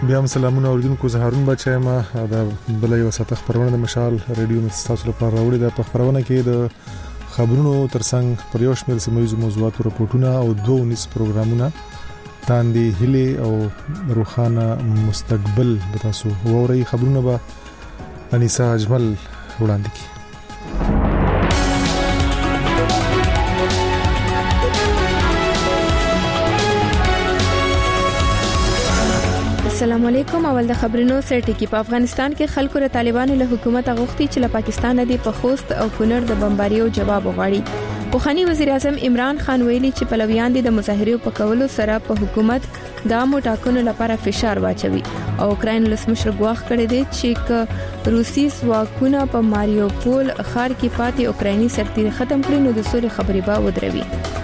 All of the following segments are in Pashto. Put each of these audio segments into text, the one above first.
بیا هم سلامونه اوریدونکو، زه هارون بچای ما د بلې وساته خبرونه د مشال ریډیو مستاسو لپاره راوړي. د خبرونه کې د خبرونو ترڅنګ پر یو شمېر سیمایي موضوعاتو راپورټونه او 2 پروګرامونه تاندې هلي او روخانه مستقبل به تاسو ووري. خبرونه به انیسا اجمل وړاندې کړي. السلام علیکم. اول د خبرونو سرټی کې په افغانستان کې خلکو ر طالبانو له حکومت غوښتي چې له پاکستان د په خوست او کونړ د بمباریو جواب وغواړي. پوخانی وزیر اعظم عمران خان ویلي چې پلویان د مظاهرو په کولو سره په حکومت د امو ټاکنو لپاره فشار واچوي او اوکراین لسمشر ګواښ کړی دی چې روسي ځواکونه په ماریوپول ښار کې پاتې اوکرایني سرتیري ختم کړي نو د سولې خبرې به ودروي.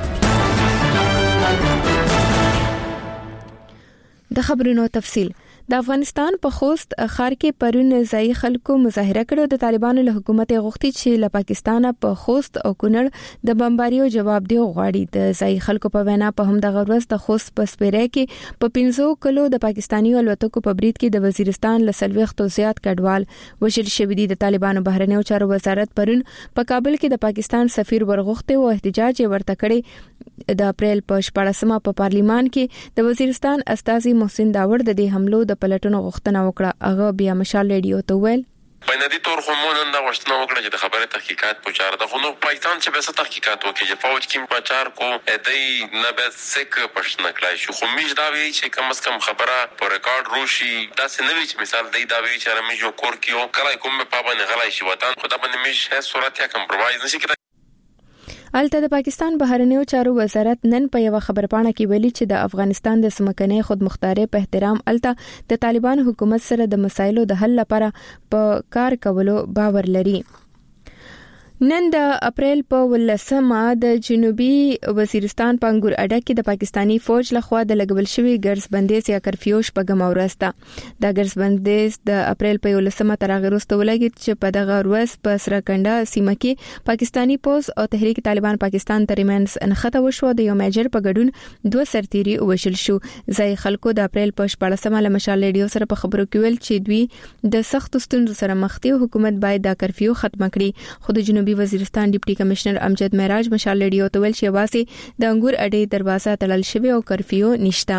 د خبرونو تفصیل. د افغانستان په خوست ښار کې پرون ځای خلکو مظاهره کړو. د طالبانو له حکومت غوښتي چې له پاکستان په خوست او کونړ د بمباریو جواب دی غواړي. د ځای خلکو په وینا په هم د غروز د خوست په سپیره کې په 15 کلو د پاکستاني الوتکو په برید کې د وزیرستان له سلويختو زیات کډوال وشل شوې دي. د طالبانو بهرنیو چارو وزارت پرون په کابل کې د پاکستان سفیر ورغوښته او احتجاج ورته کړی. د اپریل په 14مه په پارلیمان کې د وزیرستان استاذي محسن داوړ د دې حملو د پلټنو غوښتنه وکړه. هغه بیا مشال ریډیو ته ویل بنادي تور خمون دا غوښتنه وکړه چې د خبره تحقیقات پوچار د خونو پاکستان چې به تحقیقات وکړي چې فوج کې پچار کو دای نه به سک پښتنه کړای شو. خو میش دا وی چې کم از کم خبره پر ریکارډ روشي دا سنوي چې مثال دی دا وی چې رمي جو کور کیو کله کوم په باندې غلای شي وطن خدا باندې میش هه صورت یا کمپرمایز نشي کړای. البته د پاکستان بهرنیو چارو وزارت نن په یو خبرپاڼه کې ویلي چې د افغانستان د سمکنۍ خودمختاري په احترام الته د طالبان حکومت سره د مسایلو د حل لپاره په کار کولو باور لري. نن د اپریل په 18مه د جنوبي وزیرستان په انګور اډه کې د پاکستانی فوج لخوا د لګول شوی ګرځ بندیز یا کرفیو شپږم ورځ دا ګرځ بندیز د اپریل په 18مه تر هغه وروسته ولګید چې په دغه ورځ په سرکنده سیمه کې پاکستانی پوز او تحریک طالبان پاکستان ترمنځ انخته وشو. د یو میجر په ګډون 2 سرتیري وشل شو. ځای خلکو د اپریل په 14مه له مشال ریډیو سره په خبرو کې ویل چې دوی د سخت ستونزو سره مخ دي. حکومت باید دا کرفیو ختم کړي. خو د جنوبي وزیرستان ډیپټي کمشنر امجد معراج مشال ریډیو ته ویل چې واسي د انګور اډې دروازه تړل شوی او کرفیو نشته.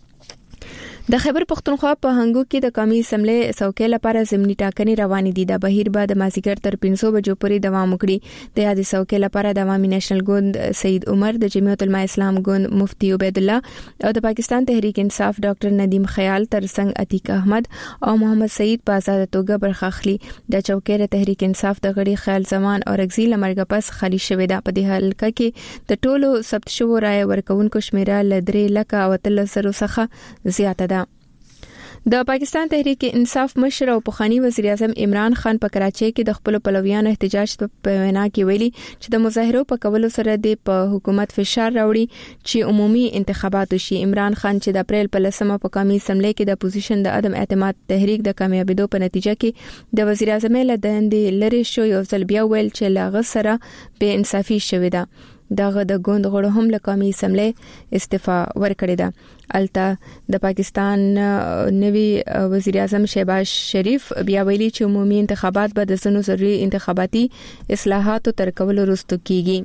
د خیبر پختونخوا په هنګو کې د قومي اسمبلی څوکۍ لپاره ضمني ټاکنې روانې دي. د بهیر بعد مازیګر تر 500 بجو پورې دوام وکړي. د یادې څوکۍ لپاره د عوامي نېشنل ګوند سید عمر، د جمعیت العلماء اسلام ګوند مفتی عبید الله او د پاکستان تحریک انصاف ډاکټر ندیم خیال ترڅنګ عتیق احمد او محمد سعید په آزاد توګه برخه اخلي. د چوکۍ د تحریک انصاف د غړي خیال زمان او رغزی لمرګ پس خالی شوې ده. په دې حلقه کې د ټولو ثبت شوو رائے ورکونکو شمیره ل 3,000 څخه زیاته ده. د پاکستان تحریک انصاف مشر او پخوانی وزیر اعظم عمران خان په کراچۍ کې د خپل پلویانو احتجاج په وینا کې ویلي چې د مظاهرو په کولو سره د حکومت فشار راوړي چې عمومي انتخابات وشي. عمران خان چې د اپریل په 10مه په قومي اسمبلی کې د اپوزیشن د عدم اعتماد تحریک د کامیابیدو په نتیجه کې د وزیر اعظم له دندې لری شو. یو ځل بیا ویل چې لاغه سره بے انصافي شوې ده. دغه د ګوند غړو هم له قومي اسمبلی استعفا ورکړې ده. الته د پاکستان نوی وزیر اعظم شهباز شریف بیا ویلي چې عمومي انتخابات به د ځینو ضروري انتخاباتي اصلاحاتو تر کولو وروسته کیږي.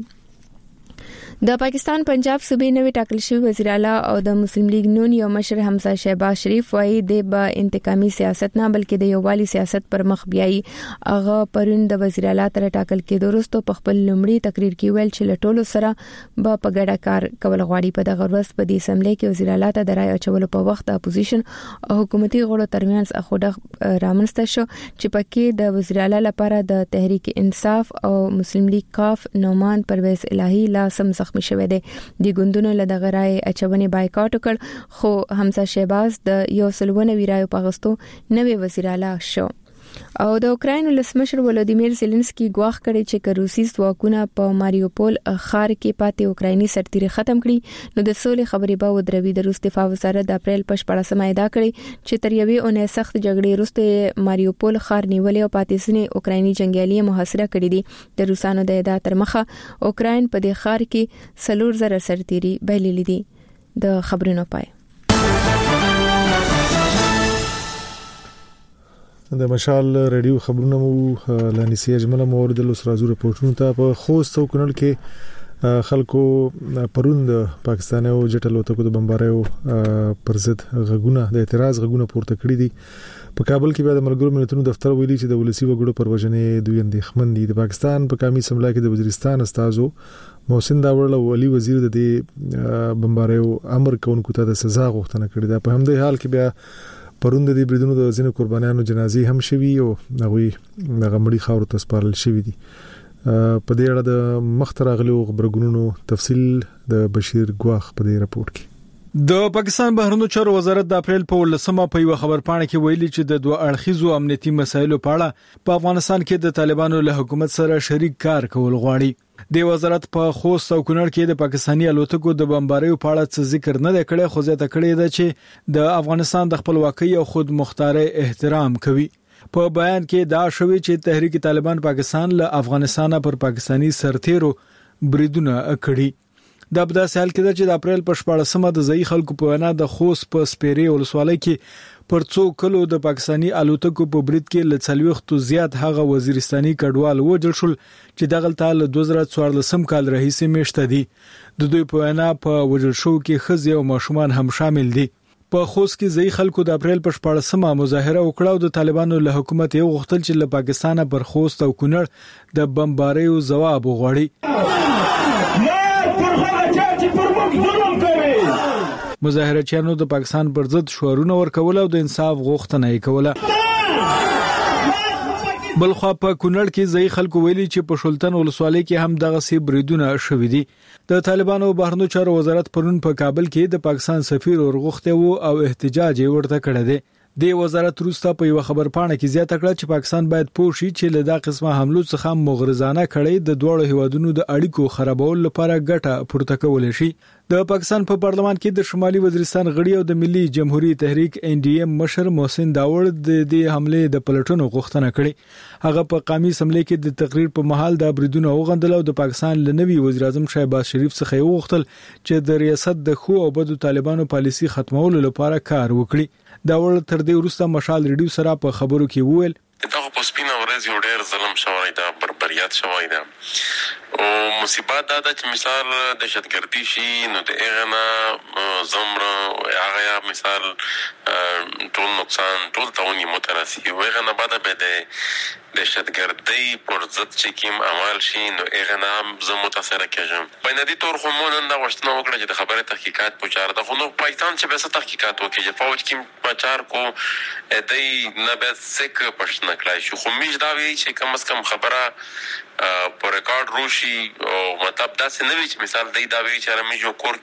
د پاکستان پنجاب صوبې نوی ټاکل شوی وزیر اعلی او د مسلم لیگ نون یو مشر حمزه شهباز شریف وايي د انتقامي سیاست نه بلکې د یووالي سیاست پر مخ بیایي. هغه پرون د وزیر اعلی تر ټاکل کېدو وروسته په خپل لومړي تقریر کې ویل چې لټولو سره به په ګډه کار کول غواړي. په دغه ورځ په دې اسمبلی کې وزیر اعلی ته د رائے اچولو په وخت د اپوزیشن او حکومتي غړو ترمنځ اخوډه رامنځته شو چې پکې د وزیر اعلی لپاره د تحریک انصاف او مسلم لیگ کاف نومان پرویز الهی لا سم زخمی شوه دي. د ګوندونو له دغه رائے اچونې بایکاټ وکړ خو حمزه شهباز د یو سلوونه ویرایو پاغستو نوې وزیر اعلی شو. او د اوکراین ولسمشر ولادیمیر زيلنسکي ګواښ کړی چې روسي ځواکونه په ماریوپول ښار کې پاتې اوکرایني سرتیري ختم کړي نو د سولې خبرې به ودروي. د روس دفاع وزارت د اپریل په 14مه ادعا کړې چې تر یوې اونۍ سخت جګړې وروسته ماریوپول ښار نیولې او پاتې ځینې اوکرایني جنگیالي محاصره کړي دي. د روسانو د ادعا تر مخه اوکراین په دې ښار کې 4,000 سرتیري بایللي دي. د خبرونو پای. د مشال رادیو خبرونه مو لانسی اجمل مورد لسرازو رپورټونو ته په خوست او کونړ کې خلکو پروند پاکستان او جټل وتکو د بمباریو پر ضد غږونه د اعتراض غږونه پورته کړی دي. په کابل کې بیا د ملګرو ملتونو دفتر ویلي چې د ولسی وګړو پر وژنې دوی اندېښمن دي. د پاکستان په قومي اسمبلی کې د وزیرستان استازو محسن داوړ او علي وزیر د دې بمباریو امر کوونکو ته د سزا غوښتنه کړې ده. په همدې حال کې بیا پروند د بریدونو د ځینو قربانیانو جنازې هم شوي او هغوی د غمړي خاورو ته سپارل شوي دي. په دې اړه د مختر اغلو خبرګونونو تفصیل د بشیر ګواخ په دې راپور کې. د پاکستان بهرنیو چارو وزارت د اپریل په 18مه په یو خبرپاڼه کې ویلي چې د دوه اړخیزو امنیتي مسایلو په اړه په افغانستان کې د طالبانو له حکومت سره شریک کار کول غواړي. د وزارت په خوست او کونړ کې د پاکستاني الوتکو د بمباریو په اړه څه ذکر نه کړي، خو زیاته کړي ده چې د افغانستان د خپلواکۍ او خود مختارۍ احترام کوي. په بیان کې دا شوی چې تحریک طالبان پاکستان له افغانستانه پر پاکستانی سرتیرو بریدونه کړي. د ابدا سال کې د اپریل په 14مه د ځای خلکو په وینا د خوست په سپيري ولسوالۍ کې پر څو کلو د پاکستانی الوتکو په برید کې ل 40 زیات هغه وزیرستاني کډوال وژل شول چې دغه تل 2014 کال راهیسې میشته دي. د دوی په وینا په وژل شو کې خزي او ماشومان هم شامل دي. په خوست کې ځای خلکو د اپریل په 14مه مظاهره وکړه او د طالبانو له حکومت یو غوښتل چې له پاکستانه پر خوست او کونړ د بمباریو جواب وغوړي. مظاهرچیانو د پاکستان پر ضد شعارونه ورکول او د انصاف غوښتنه یې کوله. بلخوا په کونړ کې ځای خلکو ویلي چې په شلتن ولسوالۍ کې هم دغه سی بریدونه شوې دي. د طالبانو بهرنیو چارو وزارت پرون په کابل کې د پاکستان سفیر ورغوښته وو او احتجاج ورته کړی دی. د وزارت روستا په یو خبرپاڼه کې زیاته کړه چې پاکستان باید پوه شي چې له دا قسمه حملو څخه مغرضانه کړي د دوه هیوادونو د اړیکو خرابول لپاره ګټه پورته کول شي. د پاکستان په پارلمان کې د شمالي وزیرستان غړي او د ملي جمهوریت تحریک NDM مشر محسن داوړ د دې حمله د پلټونو غوښتنه کړې. هغه په قومي اسمبلی کې د تقریر په محل د بریدونو وغندل او د پاکستان لنوي وزیر اعظم شهباز شریف څخه یو غوښتل چې د ریاست د خو او بدو طالبانو پالیسي ختمولو لپاره کار وکړي. داوړ تر دې وروسته مشال ریډیو سره په خبرو کې وویل دا په سپینه ورځ یو ډېر ظلم شوی دا بربریت شوی دا او مصیبت دا چې مثال دهشتګردي شي نو د اغنا زمره هغه مثال ټول نقصان ټول تاونی متراسي وغنا بعد به د دهشتګردي پر ضد چې کوم عمل شي نو اغنا زه متاثر کېږم. بنادي تور خو مونږ دا غوښتنه وکړه چې د خبره تحقیقات پوچار د خو نو پاکستان چې به تحقیقات وکړي چې فوج کې پچار کو دای نه به سک پښتنه کړای شو خو میش دا وی چې کم از کم خبره په ریکارډ روشي او مطلب دا څه نه وی چې مثال دای دا وی چې رمې جو کور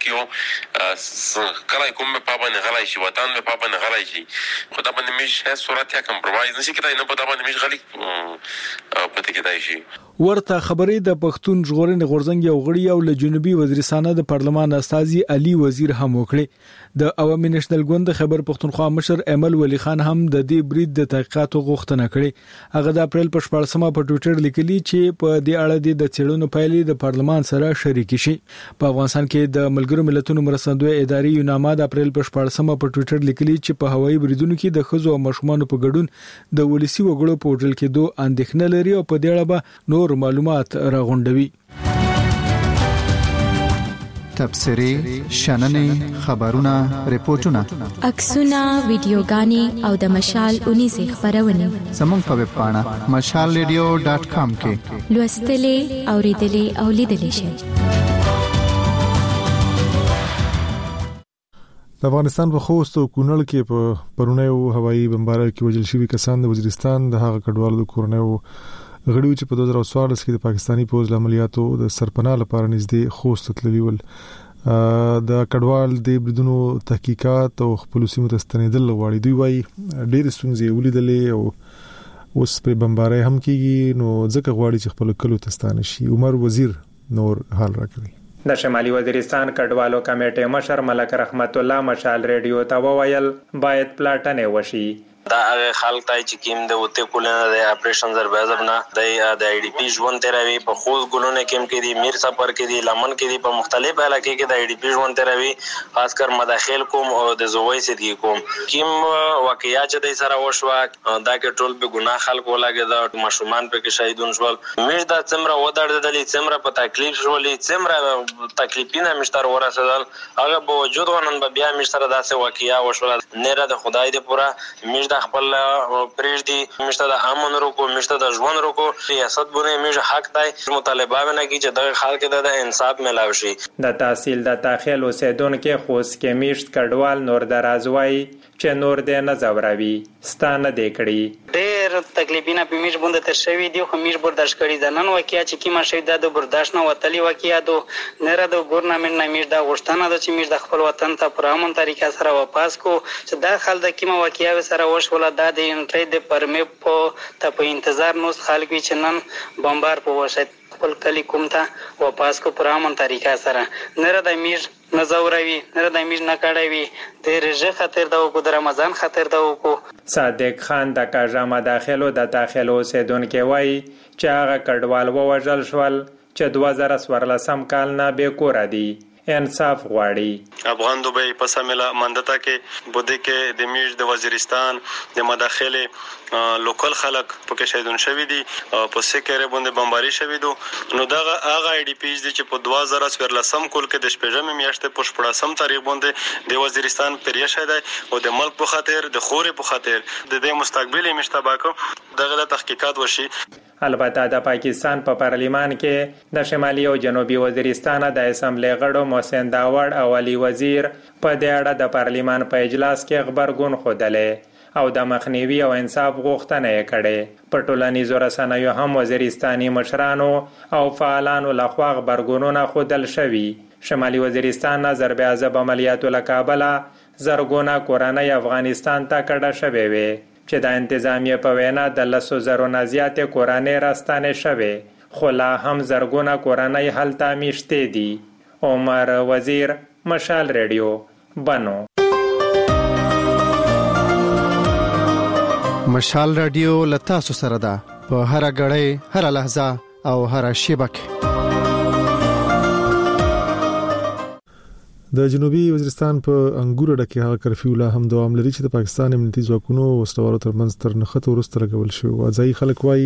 کیو کله کوم په پابند غلای شي وطن په پابند غلای شي خدا باندې میش هیڅ صورت یا کمپرمایز نشي کېدای نه په دا باندې میش غلی پته کېدای شي. ورته خبرې د پښتون ژغورنې غورځنګ یو غړي او له جنوبي وزیرستان د پارلمان استازي علي وزیر هم وکړي. د عوامي نېشنل ګوند خبر پښتونخوا مشر امل ولی خان هم د دې برید د تحقیقات غوښتنه کړې. هغه د اپریل په 14مه په ټوئیټر لیکلي چې په دې اړه د چېړنو پایلې د پارلمان سره شریک شي. په افغانستان کې د ملګرو ملتونو مرستندوی ادارې یوناما د اپریل په 14مه په ټوئیټر لیکلي چې په هوایي بریدونو کې د خزو او ماشومان په ګډون د ولسی وګړو په وژل کېدو اندېښنه لري او په دې اړه به نور معلومات راغونډوي. تبصرې، شننې، خبرونه، ریپورتونه، عکسونه، ویډیوګانې او د مشال 19 خبرونه زموږ په ویب پاڼه mashalradio.com کې لوستلې، اوریدلې او لیدلې شئ. د افغانستان په خوست او کونړ کې په پرونیو هوایي بمباریو کې وژل شوي کسان د وزیرستان د هغه کډوالو د کورنیو غړي چې په 2014 کې د پاکستانی پوز عملیاتو د سرپناه لپاره نږدې خوست تللی ول. د کډوال د بریدونو تحقیقات او خپل سیمو ته ستنېدل غواړي. دوی وايي ډېر ستونزې ولیدلې او اوس په بمبارۍ هم کېږي نو ځکه غواړي چې خپل کلو ته ستانه شي. عمر وزیر نور حال راکوي. د شمالي وزیرستان کډوالو کمیټې مشر ملک رحمت الله مشال ریډیو ته وویل باید پلاټنې وشي دا هغه خلک ته چې کیم د وته کولنه د اپریشن زربازب نه د ای ډی پی ژوند تیروي په خوځ ګلونه کې دي میر سفر کې دي لمن کې دي په مختلف علاقې کې د ای ډی پی ژوند تیروي خاص کر مداخل کوم او د زوی سدي کوم کیم واقعیا چې د سره وشو دا کې ټول به ګناه خلک ولاګي د مشومان په کې شهیدون شول میر دا څمره ودرېدلې څمره په تکلیف شولې څمره تکلیفینه مشتر ورسېدل هغه په وجود ونن بیا مشتر داسې واقعیا وشول نه د خدای دې پورا مش د خپل پریږ دي مشته د امن روکو مشته د ژوند روکو ریاست بونه مش حق دی مطالبه نه کی چې د خلک د انصاف ملاوي شي د تحصیل د داخل اوسیدونکو خوس کې میشت کډوال نور درازوي چې نور دې نه زوروي ستانه دې کړی ډېر تکلیفونه په میش بوند تر شوی دی خو میش برداشت کړی د نن واقعیا چې کیما شوی د برداشت نه وتلی واقعیا دو نه را د ګورنمنت نه میش د غشتنه د چې میش د خپل وطن ته پر امن طریقه سره واپس کو چې دا خل د کیما واقعیا سره ولا د انټری د پرمې په انتظار نو خلک چې نن بمبار په وشت خپل کلی کوم ته واپس کو پر امن طریقه سره نه د میر نزوروي نه د میر نه کړوي د رژه خطر د کو د رمضان خطر د کو صادق خان د کاژما داخلو د داخلو اوسیدونکو وای چې هغه کډوال ووجل شول چې 2014 کال نه به کور دي انصاف غواړي افغان دوبۍ په سملا مندتا کې بده کې د میش د وزیرستان د مداخله لوکل خلک په کې شهیدون شوی دي په سکره باندې بمباري شوی دو نو دا هغه ای ډی پی دي چې په 2014 کول کې د شپږم میاشتې په 14 تاریخ باندې د وزیرستان پریه شوی او د ملک په خاطر د خوري په خاطر د دې مستقبلي مشتباکو دغه تحقیقات وشي البته د پاکستان په پارلیمان کې د شمالي او جنوبي وزیرستان د اسمبلی غړو محسن داوړ او علي وزیر په دې اړه د پارلیمان په اجلاس کې خبرګون خوده او د مخنیوي او انصاف غوښتنه یې کړې په ټولنیزو رسنیو هم وزیرستاني مشرانو او فعالانو لخوا خبرګونونه خودل شوي شمالي وزیرستان ضربه عملیاتو له کابله زرګونه کورنۍ افغانستان ته کډه شوې وي چې د انتظامیه په وینا د 100,000 نه زیاتې کورنۍ راستانه شوې خو لا هم زرګونه کورنۍ هلته میشته دي عمر وزیر مشال ریډیو بنو مشال رادیو لتاسو سره ده په هر غړې هر لحظه او هر شبکه د جنوبي وزیرستان په انګور ډکه هغه کرفیو لا هم دوام لري چې د پاکستان امنیتي ځواکونو وسلوالو ترمنځ تر نخته ورسته لګول شو او ځای خلک وایي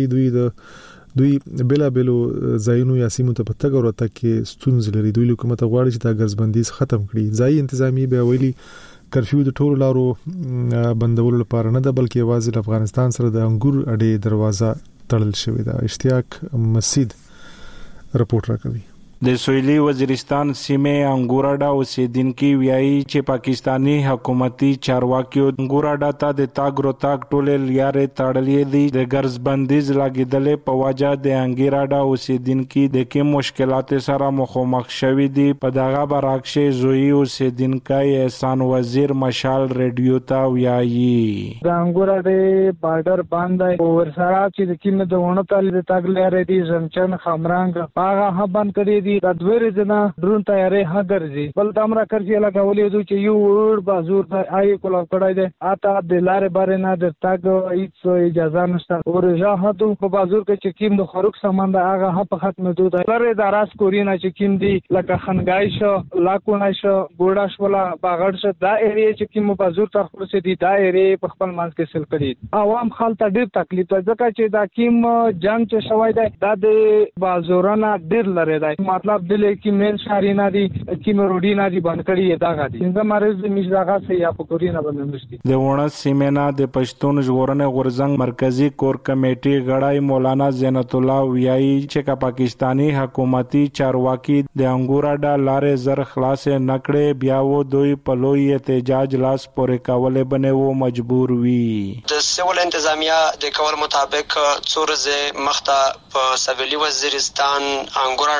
دوی بلا بلو ځایونو یا سیمو ته پتګ ورته کې ستونزې لري دوی حکومت غواړي چې دا ګرځبندیز ختم کړي ځای انتظامی به ویلي کرفیو د ټولو لارو بندولو لپاره نه ده بلکې واځي افغانستان سره د انګور اډې دروازه تړل شوې ده اشتیاق مسجد رپورټ راکوي د سویلي وزیرستان سیمه انګوراډا اوسیدونکو ویایي چې پاکستانی حکومتي چارواکي انګوراډا ته د تاګرو تاګ ټولې لارې تړلې دي د ګرځ بندیز لاګیدلې په وجه د انګوراډا اوسیدونکو د کوم مشکلات سره مخامخ شوي دي په دغه برعکس زوی اوسیدونکو احسان وزیر مشال ریډیو ته ویایي د انګوراډا بارډر باندې ورسره چې د کینه د ونه تل د تاګ لارې دي زمچن خمرنګ هغه هبن کړي د دوی جنا درون تیارې هغرځي بل دمرا کرځي لګولې دوی چې یو ور بازور ته آی کولا کړای دي اته د لارې بارے نه د تاګ هیڅ اجازه نشته او رجاحتو په بازور کې چې کیم د خروق سامان د هغه په ختم دوی لارې د راس کورینا چې کیم دي لکه خنګای شو لاکونه شو ګوډا شو لا باغړ شو دا ایریا چې کیم بازور ته خرڅ دي دا ایریا په خپل منځ کې سل کړي عوام خلک ډېر تکلیف ځکه چې دا کیم جنگ چې شوی دی دا د بازورانه ډېر لري دی مطلب دلې کې مین شارینا دي کې مرودی نه دي باندې کړی دا غادي څنګه مریض میشداغه سي یا پکورینه باندې مشتي د ونه سیمنا د پښتون ژغورنې غورزنګ مرکزی کور کمیټي غړای مولانا زینت الله ویایي چې پاکستانی حکومتي چارواکي د انګوراډا لارې زر خلاص نکړې بیا و دوی په لوی احتجاج لاس پورې کولې بنه و مجبور وي د سیول انتظامیه د کول مطابق څورزه مخته په سویلي وزیرستان انګوراډا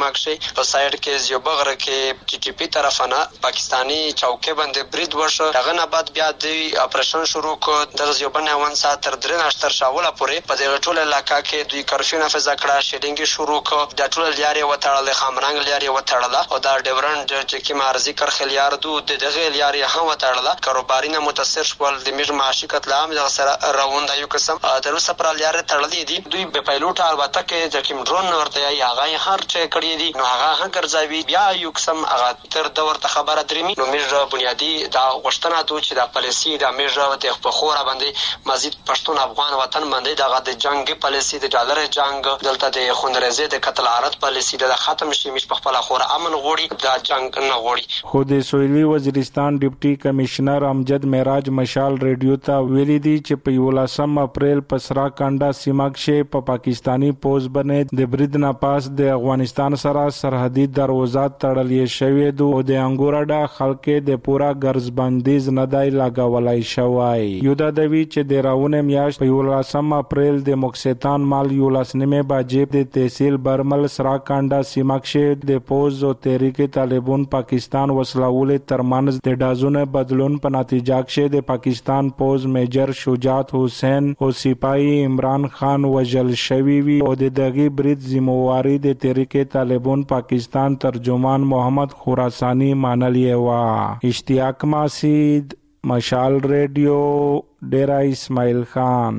سیماکشي په سایډ کې زیوبغره کې ټي ټي پی طرفانه پاکستانی چوکۍ باندې برید وشو. هغه نه بعد بیا د اپریشن شروع کړ د زیوبنه 1 ساعت تر 3 ناشتر شاوله پورې په دې ټوله علاقہ کې دوی کرفیو نافذ کړه، شیډینګ شروع کړ، د ټوله لارې وتړل، خامرنګ لارې وتړل او دا ډیورنډ چې کی مارزي کرخل یار دو دغه لارې هم وتړل. کاروباري نه متاثر شول، د میژ معاشي قتل عام د سره روان دی. یو قسم د روسه پر لارې تړلې دي. دوی په پایلوټ البته کې چې کوم ډرون ورته یې هغه هر څه کړی دي، نو هغه هم ګرځوي. بیا یو قسم هغه تر د ورته خبره درمي. نو میژ بنیادی دا غشتنه دوی چې د پالیسي د میژ د خبره باندې مزید پښتون افغان وطن باندې دغه د جنگ پالیسي د ډالر جنگ دلته د خوندرزه د قتل عارض پالیسي د ختم شي، مش په خپل خور امن غوړي د جنگ نه غوړي. خو د سویلي وزیرستان ډیپټي کمشنر امجد معراج مشال ریډیو ته ویلي دي چې په 18 اپریل په سرا کانډا سیمه کې په پاکستانی پوز باندې د برید نه پاس د افغانستان سره سرحدي دروازه تړلې شوې ده او د انګوراډا خلک د پورا ګرز بندیز نه دی لاګولای شوی. یو د دوی چې د راونه میاشت په 18 اپریل د مکسیتان مال 19 بجې د تحصیل برمل سرا کانډا سیمه کې د پوز او تحریک طالبان پاکستان وسلاول ترمنځ د ډازونو بدلون په نتیجه کې د پاکستان پوز میجر شجاعت حسین او سپاهی عمران خان وجل شوی وی او د دغه برید ذمہواری د تحریک طالبان پاکستان ترجمان محمد خراسانی مانلی وا. اشتیاق ماسید، مشال ریڈیو، ډیرا اسماعیل خان.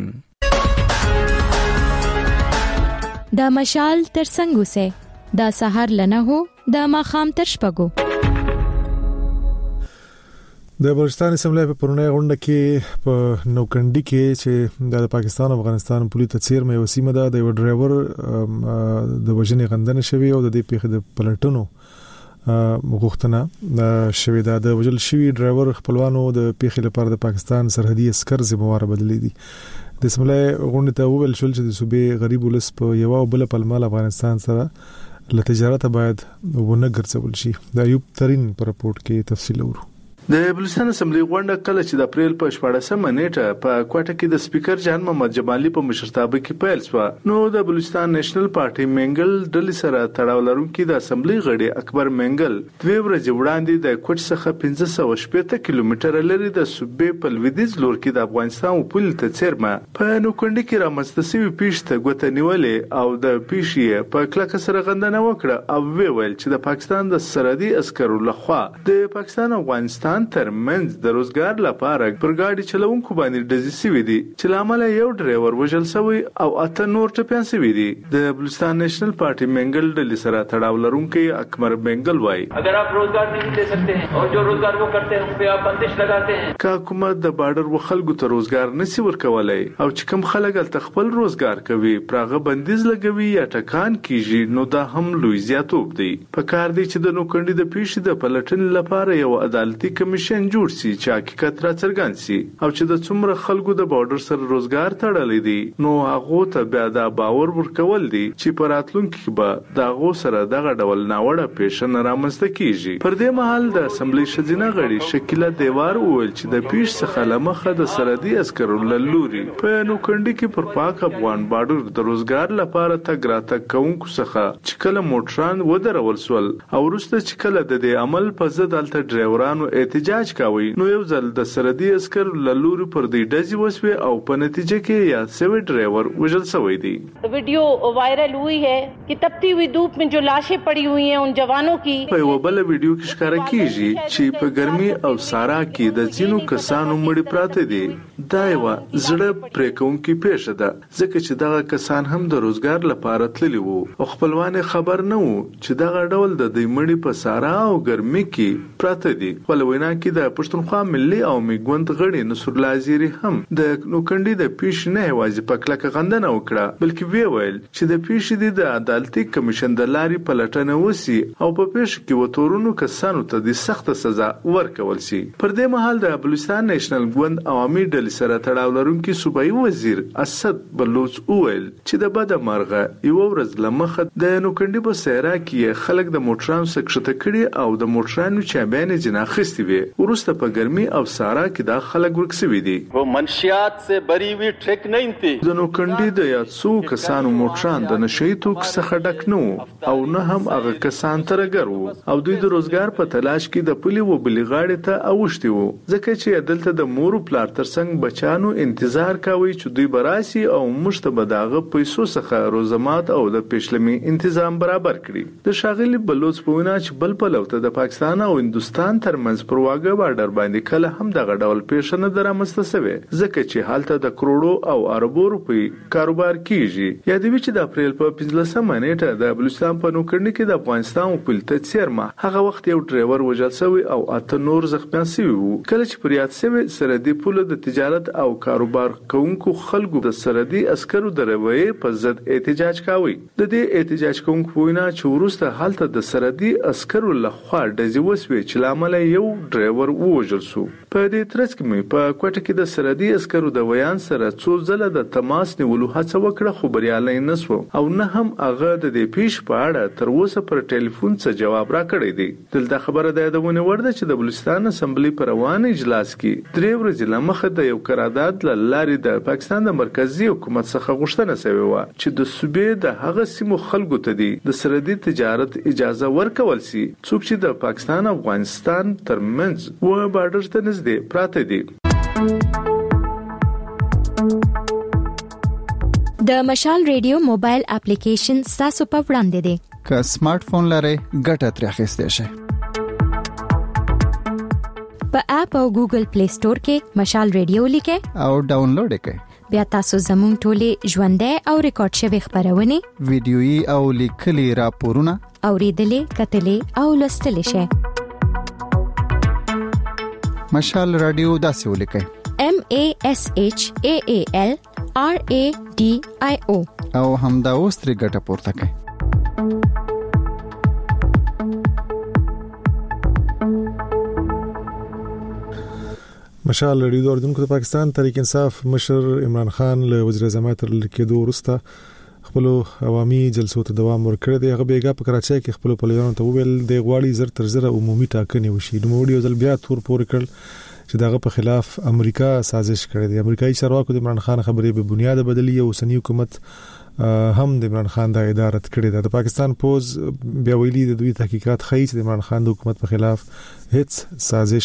دا مشال تر څنګه سه دا سحر لنه هو دا ماخام تر شپګو. د بلوچستان اسمبلی په پرونی غونډه کې په نوکندی کې چې د پاکستان او افغانستان پولیس تڅیر مې وسیمه ده د ډرایور د وژنې غندنه شوی او د دې پیښې د پلټنو غوښتنه شوی ده. د وژل شوی ډرایور خپلوانو د پیښې لپاره د پاکستان سرحدي عسكر ذمہوار بدلې دي. د اسمبلی غونډه ته وویل شول چې د صوبې غریب ولس په یو او بل پلمال افغانستان سره له تجارت باید ونه ګرځول شي. د ایوب ترين پر رپورت کې تفصیل ورو. د بلوچستان اسمبلی غونډه کله چې د اپریل په 14مه نیټه په کوټه کې د سپیکر جان محمد جمالي په مشرتابه کې پیل شو، نو د بلوچستان نېشنل پارټي منګل ډلې سره تړاو لرونکي د اسمبلی غړي اکبر منګل 2 ورځې وړاندې د کوټ څخه 1580 کیلومتره لري د صوبې په لویدیځ لور کې د افغانستان او پول ته چیرمه په نوکندي کې رامنځته شوی پیښه ګوته نیولې او د پیښې په کلکه سره غندنه وکړه او ویل چې د پاکستان د سرحدي عسکرو لخوا د پاکستان او افغانستان ترمنځ د روزګار لپاره پر ګاډي چلونکو باندې ډزې شوې دي چې لامل یو ډرایور وژل شوی او اته نور ټپيان شوي دي. د بلوچستان نېشنل پارټي منګل ډلې سره تړاو لرونکي اکبر منګل وایي اگر آپ روزگار نہیں دے سکتے ہیں اور جو روزگار وہ کرتے ہیں ان پہ آپ بندش لگاتے ہیں که حکومت د بارډر و خلکو ته روزګار نسی ورکولای او چې کوم خلک ال خپل روزګار کوي پراغه بندیز لګوي یا ټکان کیږي نو دا هم لوی زیاتوب دی. په کار دی چې د نوکندي د پیښې د پلټنې لپاره یو عدالتي کمیشن جوړ شي چې حقیقت را څرګند شي او چې د څومره خلکو د بارډر سره روزګار تړلې دي نو هغه ته بیا دا باور ورکول دي چې په راتلونکي کې به دا غو سره دغه ډول ناوړه پیښه نه رامنځته کیږي. پر دې مهال د اسمبلی شذینه غړي شکیله دیوار وویل چې د پیښ څخه لمخه د سرحدي عسکرو لوري په نوکندي کې پر پاک افغان بارډر د روزګار لپاره تګ راتګ کوونکو څخه چې کله موټران ودرول سول او وروسته چې کله د دې عمل په ضد الته ډرایورانو احتجاج کاوه نو یو ځل د سرحدي عسكر لوري پر دې ډزې وسوي او په نتیجه کې یا سوي ډرایور وژل شوی دی. ویڈیو وائرل ہوئی ہے کہ تپتی ہوئی دھوپ میں جو لاشیں پڑی ہوئی ہیں ان جوانوں کی. په یو بل ویډیو کې ښکاره کیږي چې په ګرمي او سارا کې د ځینو کسانو مړي پراته دي. دا یو زړه پریکونکي پیښه ده ځکه چې دغه کسان هم د روزګار لپاره تللی وو او خپلوان خبر نه وو چې دغه ډول د دې مړي په سارا او ګرمي کې پراته دي. ولوینا کې د پښتونخوا ملي او میګوند غړي نصر الله ازيري هم د نوکندي د پیښې نه یوازې په کلکه غندنه وکړه بلکې ویل چې د پیښې د عدالتي کمیشن د لارې پلټنه وسی او په پیښه کې وتورونو کسانو ته د سخت سزا ورکول شي. پر دې مهال د بلوچستان نېشنل ګوند عوامي ډلې سره تړاو لرونکي صوبایي وزیر اسد بلوچ وویل چې د بده مرغه یو ورځ لمخه د نوکندي په سیرا کې خلک د موټرانو سکشته کړي او د موټرانو چابیانې جنا خستي شوی ورسته په ګرمي او سارا کې دا خلک ورک شوی دي. वो منشیات से बरी हुई ट्रिक नहीं थी. د نوکندي د یا څو کسانو موټران د نشئی توکو څخه ډک نه او نه هم هغه کسان ترګر وو او دوی د روزګار په تلاش کې د پلي و بلې غاړې ته اوښتي وو ځکه چې دلته د مور پلار ترڅنګ بچانو انتظار کوي چې دوی براسي او مشته بداغه پیسو څخه روزمات او د پېشلمي تنظیم برابر کړي. د شاغلي بلوچ په وینا چې بل په لوته د پاکستان او هندستان ترمنځ پر واګه بارډر باندې کله هم دغه ډول پیښنه درامسته شوه ځکه چې حالت د کروڑو او اربو روپی کاروبار کیږي. یادوي چې د اپریل په 15مه نیټه د بلوچستان په نوکرنی کې د افغانستان په پلته چیرما هغه وخت یو ډرایور وژل شوی او اته نور زخمیان شوی وو. کله چې پریاد شوی سرحدي پوله د تجارت او کاروبار کوونکو خلکو د سرحدي عسکرو د رویې په ضد احتجاج کاوه. د دې احتجاج کوونکو وینا چې ورسته حالت د سرحدي عسکرو لخوا ډزې وسوي چې لامل یو ډرایور وژل شو. په دې ترڅ کې په کوټه کې د سرحدي عسکرو د ویان سره څو ځله د تماس نیولو هڅه وکړه خو بریالي نه شو او نه هم هغه د دې پیښ په اړه تر اوسه پر ټلیفون څخه جواب راکړی دی. دلته خبره ده د ونه ورده چې د بلوچستان اسمبلی پر روان اجلاس کې 3 ورځې لمخه د یو قرارداد لارې د پاکستان د مرکزی حکومت څخه غوښتنه شوې و چې د صوبې د هغه سیمو خلکو ته د سرحدي تجارت اجازه ورکول شي څوک چې د پاکستان او افغانستان ترمنځ و بارډر ته نږدې پراته دي. د مشال ریډیو موبایل اپلیکیشن تاسو په وړاندې دی. که سمارټ فون لرئ ګټه ترې اخیستئ شئ. په اپ او ګوګل پلی سٹور کې مشال ریډیو لیکئ او ډاونلوډ یې کړئ. بیا تاسو زموږ ټولې ژوندۍ او ریکارډ شوی خبرونه ویډیويي او لیکلي راپورونه اوریدلې کتلې او لوستلې شئ. مشال رادیو داسې ولیکئ MASHAAL RADIO او همدا اوس ترې ګټه پورته کړئ. مشال رادیو اوریدونکو د پاکستان تحریک انصاف مشر عمران خان له وزیر اعظم تر لیکېدو وروسته خپل عوامي جلسو ته دوام ورکړی دی. هغه بیګا په کراچۍ کې خپل پلیانو ته وویل د غواړي زر تر زر عمومي ټاکنې وشي. نو وړي ځل بیا تور پورې کړل چې دغه په خلاف امریکا سازش کړی دی. امریکایي چارواکو د عمران خان خبرې به بنیاد بدلی او سنی حکومت هم د عمران خان د ادارت کړی دی. د پاکستان پوز بیا ویلي د دوی تحقیقات ښیي چې د عمران خان د حکومت په خلاف هیڅ سازش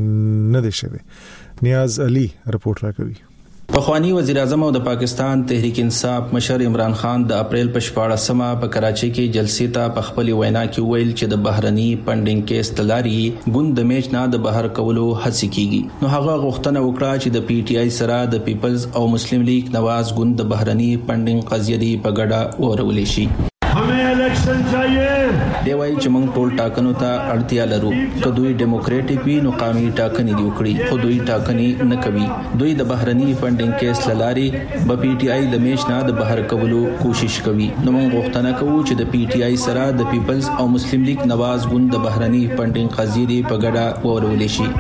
نه دی شوی. نیاز علي رپورټ راکوي. پخوانی وزیر اعظم او د پاکستان تحریک انصاف مشر عمران خان د اپریل په 14مه په کراچۍ کې جلسې ته په خپل وینا کې ویل چې د بهرني فنډینګ کیس تلاري ګوند د میچ نه د بهر کولو هڅه کیږي. نو هغه غوښتنه وکړه چې د پی ټی آی سره د پیپلز او مسلم لیگ نواز ګوند د بهرني فنډینګ قضیه دی په ګډه ورولې شي. हमें इलेक्शन चाहिए. دی وایي چې موږ ټول ټاکنو ته اړتیا لرو. که دوی ډیموکراټیک وي نو قانوني ټاکنې دی وکړي خو دوی ټاکنې نه کوي. دوی د بهرني فنډینګ کیس لاري په پی ټی آی د میچ نه د بهر کولو کوشش کوي. نو موږ غوښتنه کوو چې د پی ټی آی سره د پیپلز او مسلم لیگ نواز ګوند د بهرني فنډینګ قضیه دی په ګډه ورولې شي.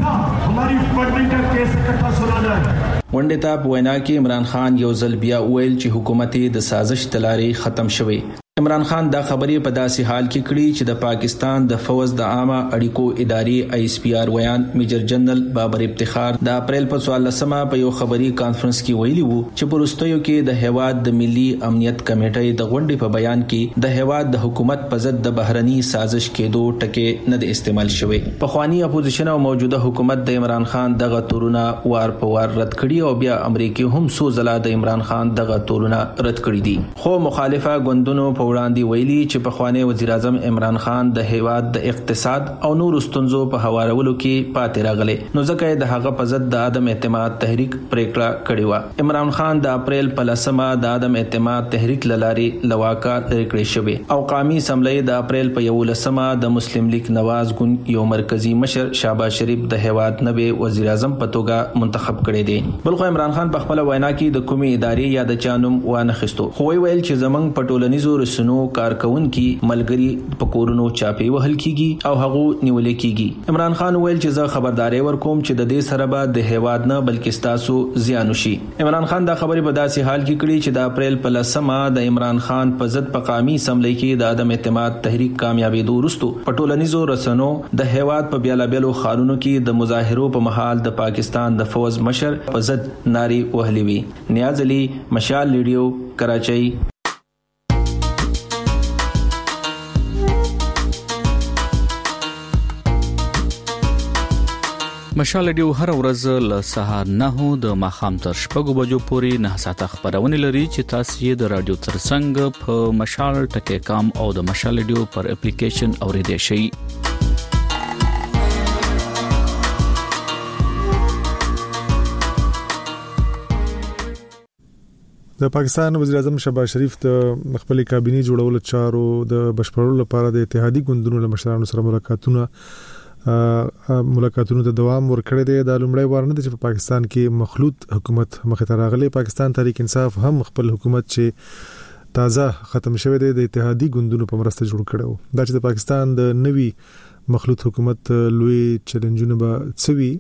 हमारी फंडिंग का केस इकट्ठा सुना जाए. ونډه ته په وینا کې عمران خان یو ځل بیا ویل چې حکومت د سازش تلاري ختم شوی. عمران خان دا خبرې په داسې حال کې کړي چې د پاکستان د فوج د عامه اړیکو ادارې آی اس پی آر ویان میجر جنرال بابر افتخار د اپریل په 14مه په یو خبري کانفرنس کې ویلي وو چې پرستیو کې د هیواد د ملي امنیت کمیټې د غونډې په بیان کې د هیواد د حکومت په ضد د بهرني سازش کېدو ټکي نه د استعمال شوی. پخوانی اپوزیشن او موجوده حکومت د عمران خان دغه تورونه وار په وار رد کړي او بیا امریکای هم سو زلا د عمران خان دغه تورونه رد کړي دي. خو مخالفه ګوندونو په وړاندې ویلي چې پخوانی وزیر اعظم عمران خان د هیواد د اقتصاد او نور ستونزو په هوارولو کې پاتې راغلی. نو ځکه د هغه په ضد د عدم اعتماد تحریک پریکړه کړې و. عمران خان د اپریل په 10مه د عدم اعتماد تحریک لاري لواکا لري شوی او قومي اسمبلی د اپریل په 11مه د مسلم لیگ نواز ګوند یو مرکزی مشر شهباز شریف د هیواد نوې وزیر اعظم په توګه منتخب کړی دی. بلخو عمران خان په خپل وینا کې د کومې ادارې یا د چانوم وانه خستو خو ویل چې زمنګ په ټولنیزو رسنیو رسنو کارکونکو ملګری په کورونو چاپی وهل کیږي او هغه نیول کیږي. عمران خان ویل چې زه خبرداري ورکوم چې د دې سره به د هیواد نه بلکې تاسو زیان وشي. عمران خان دا خبرې په داسې حال کې کړې چې د اپریل په 10مه د عمران خان په ضد په قومي اسمبلی کې د عدم اعتماد تحریک کامیابېدو وروسته په ټولنیزو رسنو د هیواد په بیلابېلو ښارونو کې د مظاهرو په مهال د پاکستان د فوج مشر په ضد نارې وهلې وي. نیاز علي، مشال ریډیو، کراچۍ. مشال ریډیو هر ورځ له سهار 9 د ماښام تر 6 بجو پورې 9 ساعته خبرونه لري چې تاسو یې د رادیو ترڅنګ په مشال ټکی کام او د مشال ریډیو پر اپلیکیشن اوریدئ شئ. د پاکستان وزیر اعظم شهباز شریف د خپل کابینه جوړولو چارو د بشپړولو لپاره د اتحادیې ګوندونو له مشرانو سره ملاقاتونو ته دوام ورکړی دی. د لومړی وار نه چې په پاکستان کې مخلوط حکومت مخه ته راغلی. پاکستان تحریک انصاف هم خپل حکومت چې تازه ختم شوی دی د اتحادیې ګوندونو په مرسته جوړ کړو. دا چې د پاکستان د نوي مخلوط حکومت لوی چیلنجونه به څوي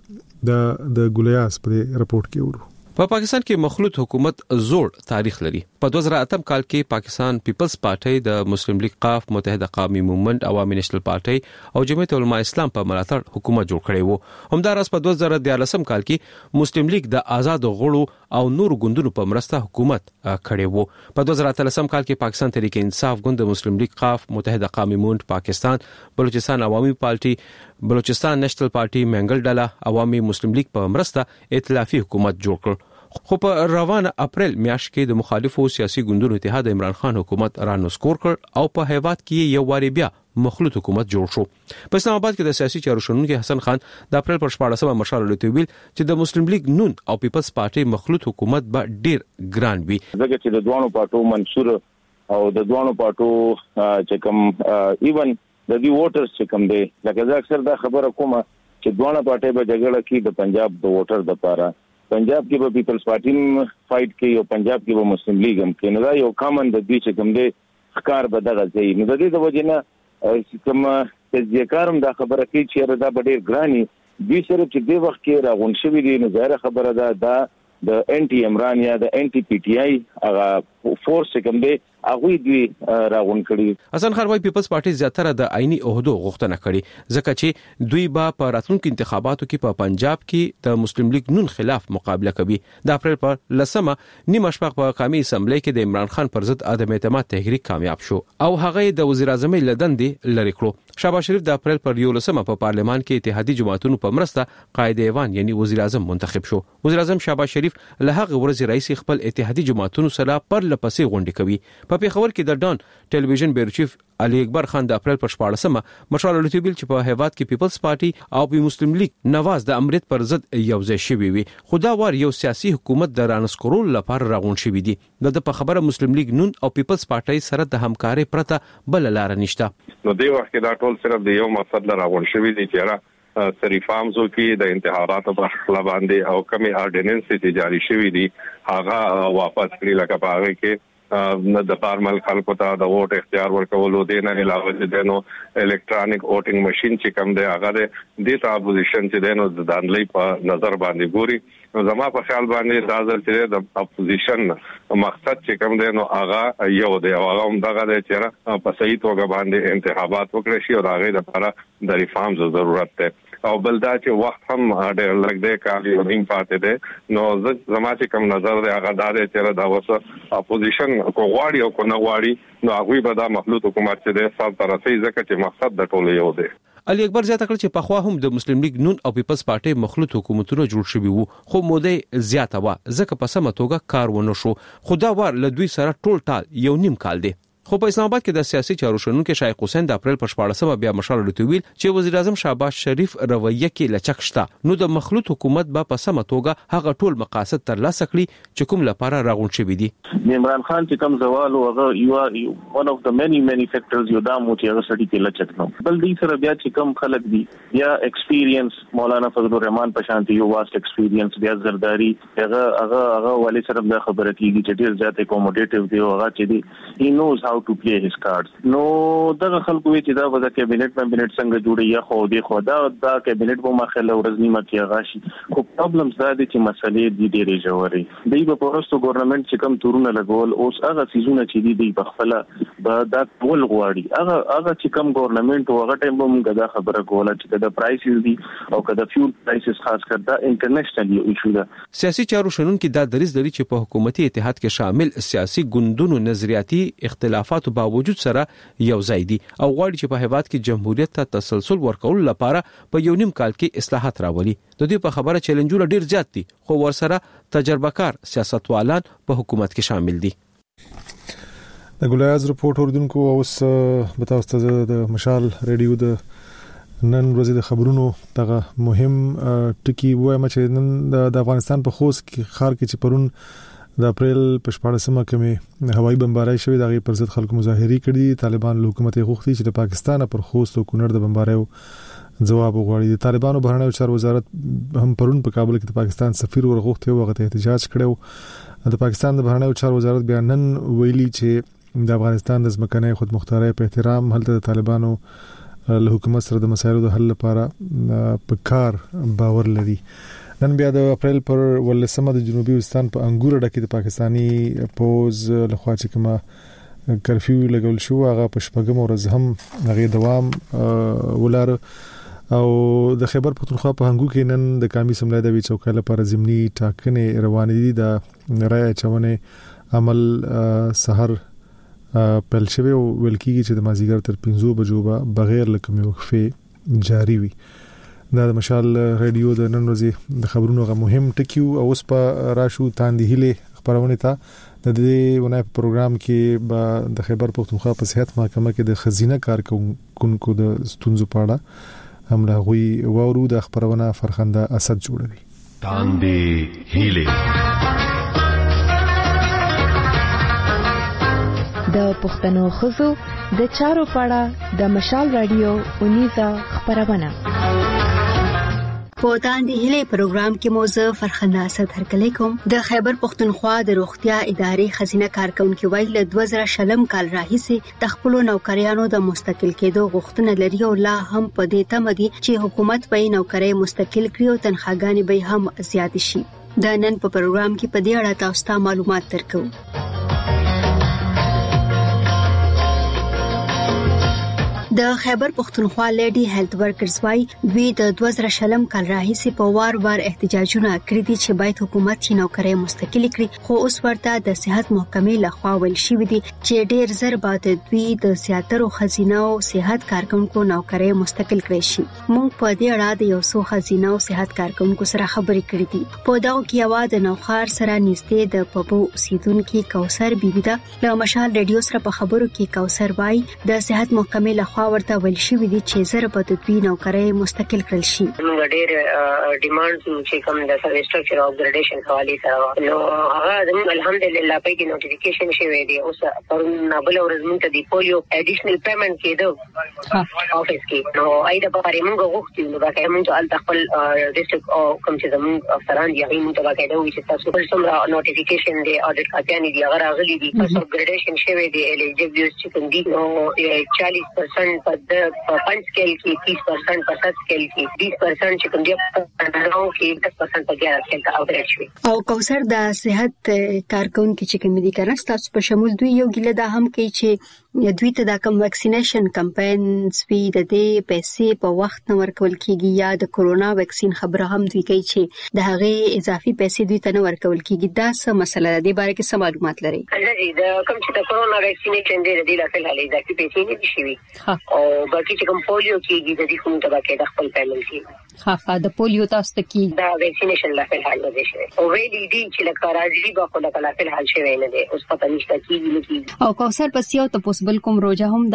د ګولیاس په رپورت کې ورو. په پاکستان کې مخلوط حکومت زوړ تاریخ لري. په 2008 کال کې پاکستان پیپلز پارټي د مسلم لیگ قاف، متحده قومي موومنت، عوامي نېشنل پارټي او جمعیت علماء اسلام په ملاتړ حکومت جوړ کړی وو. همداراز په 2014 کال کې مسلم لیگ د آزاد غړو او نور ګوندونو په مرسته حکومت کړی وو. په 2013 کال کې پاکستان تحریک انصاف ګوند د مسلم لیگ قاف، متحده قومي موومنت پاکستان، بلوچستان عوامي پارټي، بلوچستان نېشنل پارټي، منګل ډله، عوامي مسلم لیگ په مرسته ائتلافي حکومت جوړ کړ. خو په روانه اپریل میاشت کې د مخالفو سیاسي ګوندونو اتحاد عمران خان حکومت رانسکور کړ او په هیواد کې یو واری بیا مخلوط حکومت جوړ شو. په اسلام آباد کې د سیاسي چارو شنونکو حسن خان د اپریل پر 14مه مشال ویل چې د مسلم لیگ نون او پیپلز پارټي مخلوط حکومت به ډیر ګران وي. دغه چې د دوانو پارټو منشور او د دوانو پارټو چې کوم ایون د دې ووټرز چې کوم دی، لکه زه اکثر دا خبره کوم چې دوانو پارټي به جګړه کوي د پنجاب د ووټر لپاره. پنجاب کې به پیپلز پارټي فایټ کوي او پنجاب کې به مسلم لیگ هم کوي. نو دا یو کامن د دې چې کوم دی ښکار به دغه ځای. نو د دې د وجې نه کوم تجزیه‌کارم دا خبره کوي چې دا به ډېر ګراني دوی سره چې دې وخت کې راغون شوي دي. نو ظاهره خبره ده دا د انټي عمران یا د انټي پی ټی آی هغه فورس کوم دی هغه دوی راغون کړي. حسن خان وايي پیپلز پارټي زیاتره د آئینی عہدو غوښتنه کړي ځکه چې دوی په راتلونکو انتخاباتو کې په پنجاب کې د مسلم لیگ نون خلاف مقابله کوي. د اپریل پر 10مه نیمه شپه په قومي اسمبلی کې د عمران خان پر ضد عدم اعتماد تحریک کامیاب شو او هغه د وزیر اعظم لدندې لری کړو. شهباز شریف د اپریل پر 11مه په پارلمان کې اتحادیې جماعتونو په مرسته قائد ایوان یعنی وزیر اعظم منتخب شو. وزیر اعظم شهباز شریف له هغه ورځې رئیس خپل اتحادیې جماعتونو سره پر لپسې غونډې کوي. په پیښور کې د ډان ټلویزیون بیرو چیف علي اکبر خان د اپریل پر 14مه مشال ویل چې په هیواد کې پیپلز پارټي او په مسلم لیگ نواز د امریت پر ضد یو ځای شوی وي. خدا وار یو سیاسي حکومت د رانسکورول لپاره راغون شوی دي. د په خبره مسلم لیگ نون او پیپلز پارټي سره د همکارۍ پرته بل لار نشته. نو دی وخت کې دا ټول صرف د یو مقصد لپاره راغون شوی دي چې سریفامزو کې د انتخاباتو په خلا باندې او کمی اورډیننس چې جاری شوی دي هغه واپس کړی. لکه په هغه کې د فارمل خلکو ته د ووټ اختیار ورکولو دي نه علاوه د نو الکترونیک ووټینګ ماشين چې کوم دی هغه د ته اپوزیشن چې دینو د دانلې په نظر باندې ګوري. نو زما په خیال باندې دا چې د اپوزیشن مقصد چې کوم دی نو هغه یو دی او هغه هم دغه دی چې په صحیح توګه باندې انتخابات وکړي شي او هغه لپاره د ریفارمز ضرورت ده او بل دا چې وخت هم ډېر لږ دی کال یو نیم پاتې دی. نو زما چې کوم نظر دی هغه دا دی چې دا اوس اپوزیشن کو غواړي او کو نه غواړي نو هغه به دا مخلوط حکومت چې دی سال تر رسي ځکه چې مقصد د ټولو یو دی. علي اکبر زیاته کړ چې په خوا هم د مسلم لیگ نون او پیپلز پارټي مخلوط حکومتونه جوړ شوي وو خو موده زیاته و ځکه په سمه توګه کار ونه شو. خدا وار له دوی سره ټول ټال یو نیم کال دی. خو په اسلام آباد کې د سیاسي چارو شنونکو شایق حسین د اپریل پر 14مه بیا مشال ویل چې وزیر اعظم شهباز شریف رویه کې لچک شته نو د مخلوط حکومت به په سمه توګه هغه ټول مقاصد ترلاسه کړي چې کوم لپاره راغون شوی دي. عمران خان چې کوم زوال او هغه یو one of the many factors یو دا مو چې هغه سړي کې لچک نو بل دې سره بیا چې کوم خلک دي بیا ایکسپیرینس مولانا فضل الرحمن پشانتی یو واست ایکسپیرینس بیا زرداری هغه والی سره د خبره کیږي چې ډیر زیات اکوموډیټیو دی او هغه چې دی he knows how how to play his cards. نو دغه خلکو چې دا د کابینټ څنګه جوړي یا خو دی خو دا کابینټ په مخاله ورځنی مکه غاشي خو پرابلمز دا دي چې مسلې دي ډېرې جوړي دی په پروستو ګورنمنت چې کم تورونه لګول اوس هغه سيزونه چې دی په خپل دا ټول غواړي هغه چې کم ګورنمنت هغه ټیم به موږ دا خبره کوله چې دا پرایسز دي او کدا فیول پرایسز خاص کر دا انټرنیشنل یو ایشو ده. سیاسي چارو شنونکو دا دریځ لري چې په حکومتي اتحاد کې شامل سیاسي ګوندونو نظریاتي اختلافاتو باوجود سره یو ځای دي او غواړي چې په هیواد کې جمهوریت ته تسلسل ورکول لپاره په یو نیم کال کې اصلاحات راولي. د دې په خبره چیلنجونه ډیر زیات دي خو ورسره تجربه کار سیاستوالان په حکومت کې شامل دي. د ګلایز رپورټ اوردونکو اوس بتاوسته د مشال ریډیو د نن ورځې د خبرونو دغه مهم ټکی وایم چې نن د افغانستان په خوست کې خار کې چې پرون د اپریل په 14مه کې هوایي بمبارۍ شوې دغه پر ضد خلکو مظاهري کړي. طالبان له حکومت غوښتي چې د پاکستان پر خوست او کونړ د بمباریو جواب وغواړي. د طالبانو بهرنیو چارو وزارت هم پرون په کابل کې د پاکستان سفیر ورغوښتي او هغه ته احتجاج کړو. د پاکستان د بهرنیو چارو وزارت بیان نن ویلي چې د افغانستان د ځمکنۍ خودمختارۍ په احترام هلته د طالبانو له حکومت سره د مسایلو د حل لپاره په کار باور لري. نن بیا د اپریل پر 18مه د جنوبي وزیرستان په انګور ډکه د پاکستانی پوز لخوا چې کومه کرفیو لګول شو هغه په شپږم ورځ هم هغه دوام ولر او د خیبر پختونخوا په هنګو کې نن د قومي سملای د چوکۍ لپاره ضمني ټاکنې روان دي. د رای چونه عمل سحر پل شوی او ولکیږي چې د مازیګر تر 5 بجو به بغیر لکمې وقفه جاری وي. دا د مشال ریډیو د نن ورځې د خبرونو غو مهم ټکیو او اوس په راشو تاندې هله خبرونه ته د دې ونای په پروګرام کې به د خیبر پختونخوا په صحت محکمه کې د خزینه کارکونکو د ستونزو په اړه هم لا غوي وورو د خبرونه فرخنده اسد جوړوي. تاندې هله د پښتنو خزو د چارو پاړه د مشال رادیو اونیزا خبرونه په تاندې هله پروګرام کې موضوع فرخنده اسد هرکلی کوم. د خیبر پختونخوا د روغتیا ادارې خزینه کارکونکو ویل 2000 کال راهیسې د خپل نوکریانو د مستقل کېدو غوښتنه لري او لا هم په دې تمه دي چې حکومت به نوکرۍ مستقل کړي او تنخواګانې به هم زیات شي. د نن په پروګرام کې په دې اړه تاسو ته معلومات درکو. د خیبر پختونخوا لیډي هیلث ورکرز وايي دوی د 2000 کال راهیسې په وار احتجاجونه کړی دي چې باید حکومت یې نوکرۍ مستقل کړي خو اوس ورته د صحت محکمې لخوا ویل شوی دي چې ډیر زر بعد دوی د سیاترو خزینه او صحت کارکونکو نوکرۍ مستقل کړي شي. موږ په دې اړه د یو څو خزینه او صحت کارکونکو سره خبرې کړې دي. په دغه کې یو د نوخار سره نږدې د پبو اوسیدونکو کوثر بیبي ده. له مشال ریډیو سره په خبرو کې کوثر وايي د صحت محکمې لخوا ورته ویل شوی دي چې زر په دوی نوکرۍ مستقل کړل شي. موږ ډېر ډیماند چې کوم د سټرکچر اف ګریډیشن حواله سره نو هغه الحمدلله په کې نوټیفیکیشن شوی دی. اوس پرون بل ورځ موږ د پولیو اډیشنل پیمنٹ کېدو افیس کې نو اېدا په اړه موږ غوښتو نو دا کوم چې ال خپل ډیسټریکټ او کوم چې زموږ افسران دي هغه موږ ته کېدو چې تاسو په څومره نوټیفیکیشن دی اډیټ کاپیانی دی هغه راغلي دي تاسو ګریډیشن شوی دی الیجیبل چې کوم دي نو 40% په پنځ سکیل کې 30% په 7 سکیل کې 20% چې کوم دی په نو کې 10% په 11 سکیل ته اپډیټ شوی. او کوثر د صحت کارکونکو چې کوم دي کنه تاسو په شمول دوی یو ګله دا هم کوي چې دوی ته د کوم ویکسینیشن کمپاینز وی د دې پیسې په وخت نه ورکول کیږي یا د کورونا ویکسین خبره هم دوی کوي چې د هغه اضافي پیسې دوی ته نه ورکول کیږي. دا څه مسله ده د باره کې څه معلومات لري؟ د کوم چې د کورونا ویکسینیشن دی د لاسل حالي اضافي پیسې نه دي شوی او باقي چې کوم پولیو کیږي د دې کوم ته باقي د خپل پیمنټ کیږي. ها د پولیو تاسو ته کی دا ویکسینیشن لاسل حال نه دي شوی او ویلي دي چې لکه راځي به خو لکه لاسل حال شوی نه دی اوس پته نشته کیږي نه کیږي. او کوثر پس یو ته پوسبل کوم روزه هم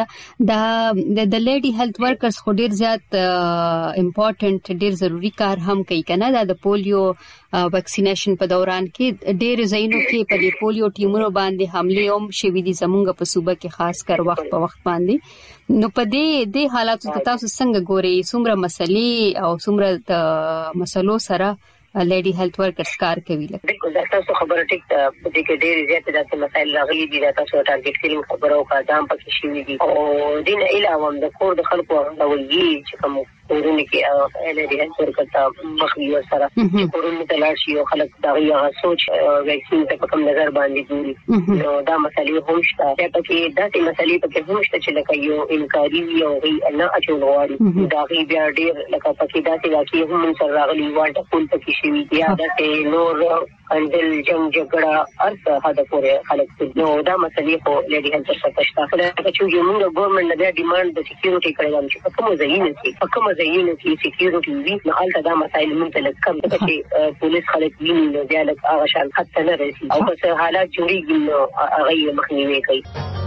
د لیډي هیلث ورکرز خو ډیر زیات امپورټنت ډیر ضروری کار هم کوي کنه د پولیو ویکسینیشن په دوران کې ډیر زینو کې په دې پولیو ټیمونو باندې حمله هم شوې دي زمونږ په صوبه کې خاص کر وخت په وخت باندې. نو په دې حالاتو ته تاسو څنګه ګورئ څومره مسلې او څومره د مسلو سره لیډي هیلث ورکرز کار کوي؟ بالکل دا تاسو خبره ټیک ده، په دې کې ډېر زیات د مسایل راغلي دي، دا تاسو ټارګټ کیلینګ خبرو کا ځام پکې شوی دي او دین علاوه د کور د خلکو د ویي چې کوم کورونه کې لیډي هیلث ورکرز مخوي سره کورونه ته لاړ شي او خلک دا یو سوچ ویکسین ته په کوم نظر باندې ګوري، نو دا مسایل هم شته. پکې داسې مسایل پکې هم شته چې لکه یو انکاري وي او نه اچول غواړي، دا غي بیا ډېر لکه پکې داسې واقعي هم سره راغلي والټ فول پکې شوی دی، دا نور انډل جنگ جګړه ارڅ هدا پورې خلک نو دا مسلې خو لیډي هیلث څخه شته. چې یو موږ ګورنمنت نه ډیماند د سکیورټي کړی چې په کوم ځایونو کې سکیورټي وي، نو البته دا مسایل موږ ته لکم چې پولیس خلک ویني نو بیا لکه هغه شان خط نه رسي او که حالات جوړیږي نو هغه مخنیوي کوي.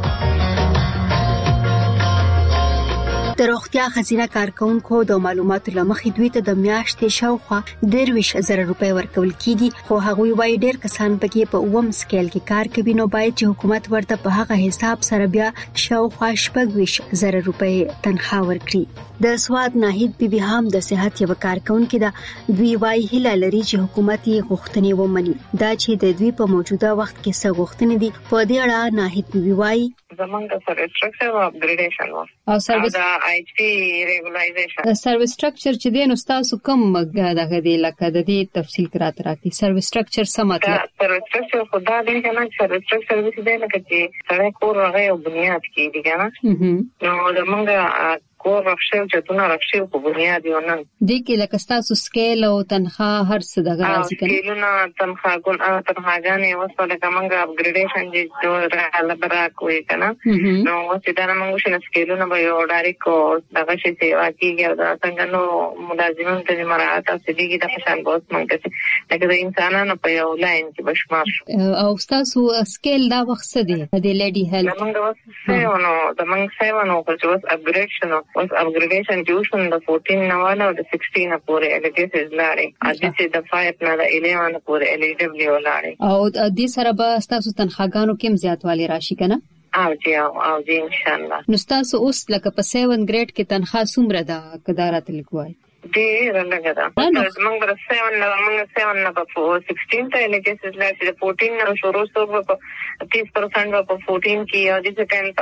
د روغتیا خزینه کارکونکو د معلوماتو لمخې دوی ته د میاشتې شاوخوا 23,000 روپۍ ورکول کیږي، خو هغه وایي ډېر کسان پکې په اوم سکیل کې کار کوي، نو باید چې حکومت ورته په هغه حساب سره بیا شاوخوا 26,000 روپۍ تنخواه ورکړي. د سواد ناهید بیبي هم د صحت یو کارکونکو ده، دوی وایي هیله لري چې حکومت یې غوښتنې ومني، دا چې د دوی په موجوده وخت کې څه غوښتنې دي. په دې اړه ناهید بیبي وایي زمونږ سروس سټرکچر او اپګریډیشن او سروس دا آی ټي ریګولایزیشن سروس سټرکچر چې دین تاسو کوم دغه دی لکه د دې تفصیل کراته راکړي. سروس سټرکچر څه مطلب؟ سروس سټرکچر خدا دې کنه سروس سټرکچر دې نه کوي سره کور هغه بنیاد کې دي کنه، نو زمونږ کور رخصه چې تونه رخصه په بنیاد یو نه دي کې لکه تاسو سکیل او تنخواه هر څه دغه راځي کنه. سکیلونه تنخواهګانې وسوله کومه اپګریډیشن چې دوه لبره کوي کنه، نو چې دا موږ شنه سکیلونه به یو ډایرکټ کو دغه شي سیوا کیږي او دا څنګه نو ملازمین ته مراعات او سړيږي د پښان بوس مونږ ته لکه د انسانانو په یو لاین کې بشمار او تاسو سکیل دا وخت څه دی د لیډي هیلث؟ موږ واسه سیونو چې وس اپګریډیشن اوس اپګریډیشن جوشن د 14 نواله او د 16 پورې الیجیبل لاري ا دې چې د 5 نه د 11 پورې الیجیبل لاري او دې سره به تاسو تنخواهګانو کې زیاتوالی راشي کنه؟ او جی ان شاء الله. نو تاسو اوس لکه په 7 ګریډ کې تنخواه څومره ده کدارات لیکوای؟ ډېر لږه ده. موږ د 7 نه په 16 ته الیجیبل لاري د 14 نه شروع شو په 30% په 14 کې او د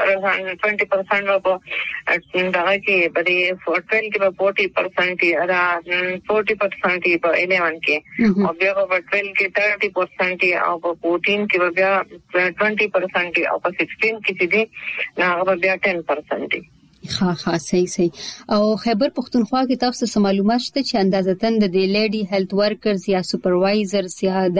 10% په دغه کې په 12 کې په 40% را 40% په 11 کې او بیا په 12 کې 30% او په 14 کې بیا 20% او په 16 کې چې دي هغه بیا 10%. ها صحیح او خیبر پختونخوا کې تاسو څه معلومات شته چې اندازتن د لیډي هیلث ورکرز یا سپروایزرز یا د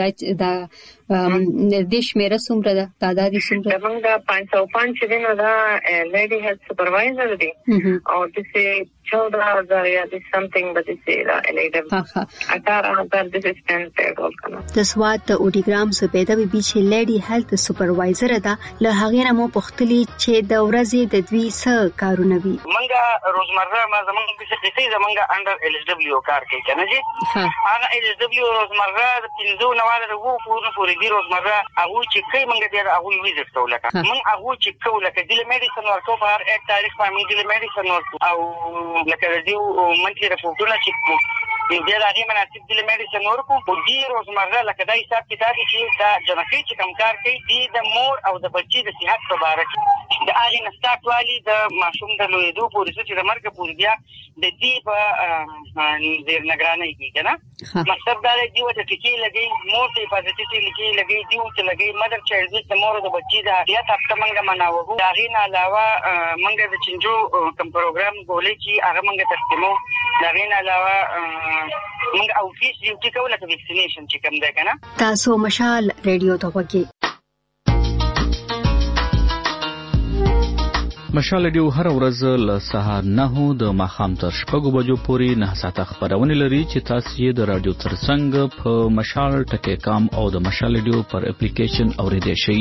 شمیره څومره ده تعداد یې څومره؟ موږ د 505 چې نو دا لیډي هیلث سپروایزر دي او د 14,000 یا د سمثینګ به دي لیډي 18,000 د سټاند پیرول کنه. د سواد د اوډیګرام زبیده بیبي چې لیډي هیلث سپروایزر ده، له هغه نه مو پختلی چې د ورځې د دوی څه کارونه وي. موږ روزمره زمونږ د شخصي زمونږ انډر ایلیجیبل کار کوي کنه جی هغه ایلیجیبل روزمره د 15 نواله د وو پورې دی روزمره هغه چې کوي موږ دې هغه ویزټ کولکه موږ هغه چې کولکه د میډیسن ورکو په هر یک تاریخ باندې د میډیسن ورکو او لکه د دیو منټي رپورټونه چې بیا هغه مناسب د میډیسن ورکو او دی روزمره لکه دا حساب کتاب چې دا جنکی چې کم کار کوي دی د مور او د بچي د صحت په اړه د هغه نستات والی د ماشوم د لویدو پورې چې د مرګ پورې بیا د دې په زیر نگرانی کې کنه مقصد دا دی چې ټکی لګي مور ته حفاظتي ټکی لګي دیو چې لګي مدر چایلډ د مور د بچي د یا تاسو څنګه مناوو دا غي نه علاوه منګه د چنجو کوم پروګرام ګولې چې هغه منګه تقسیمو دا غي نه علاوه منګه او فیس یو ټکی ولا ویکسینیشن چې کوم ده کنه. تاسو مشال ریډیو ته وګورئ. مشال ډیو هر ورځ له سهار 9 د ماښام تر 6 بجو پورې 9 ساعته خبرونه لري چې تاسو یې د رادیو ترڅنګ په مشال ټکی کام او د مشال ډیو پر اپلیکیشن اوریدئ شئ.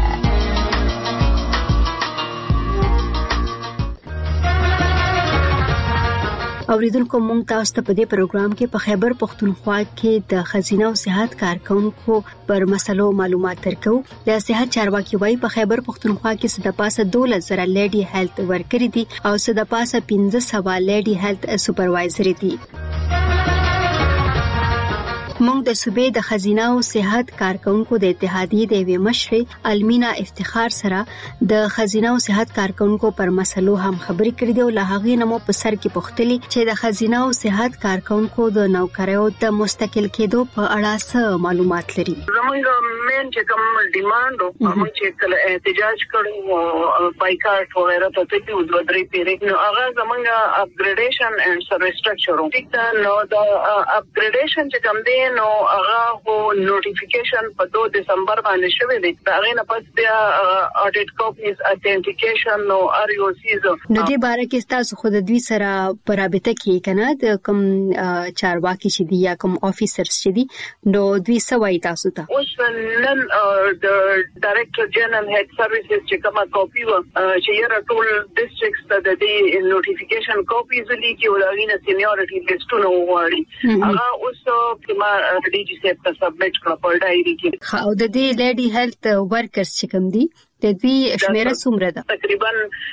اوریدونکو مونږ تاسو ته په دې پروګرام کې په خیبر پختونخوا کې د خزینه او صحت کارکونکو پر مسلو معلومات درکو. د صحت چارواکي وايي په خیبر پختونخوا کې څه د پاسه 12,000 لیډي هیلث ورکر دي او څه د پاسه 1500 لیډي هیلث سپروایزر دي. موږ د صوبې د خزینه او صحت کارکونکو د اتحادیې د وی مشر المینا افتخار سره د خزینه او صحت کارکونکو پر مسلو هم خبرې کړې دي او له هغه نمو په سر کې پوښتلي چې د خزینه او صحت کارکونکو د نوکریو د مستقل کېدو په اړه څه معلومات لري. زمونږ مین چې کوم ډیماند او موږ چې کله احتجاج کړو بایکاټ وغیرہ ته چې د درې پیریډ نو هغه زمونږ اپګریډیشن اینڈ سرسترکچر ټیک دا نو د اپګریډیشن چې کوم دی نو هغه هو نوټیفیکیشن په 2 دسمبر باندې شوی دی. دا غي نه پس بیا اډیټ کاپیز اتنټیکیشن نو ار یو سیز نو دې باره کې تاسو خود دوی سره په رابطه کې کنه د کوم چارواکي چې دی یا کوم افیسرز چې دی نو دوی سوي تاسو ته اوس نن د ډایریکټر جنرال هډ سرویسز چې کومه کاپی و چې یې ټول ډیسټریکټس ته د دې نوټیفیکیشن کاپیز لیکي او دا غینه سینیورټي لیسټونه وغواړي هغه اوس ما ډي جی سي ته سبمټ کړ په ډایری کې. او د دې لیډي هیلث ورکرز چې کوم دي د دې شمیره څومره ده؟ تقریبا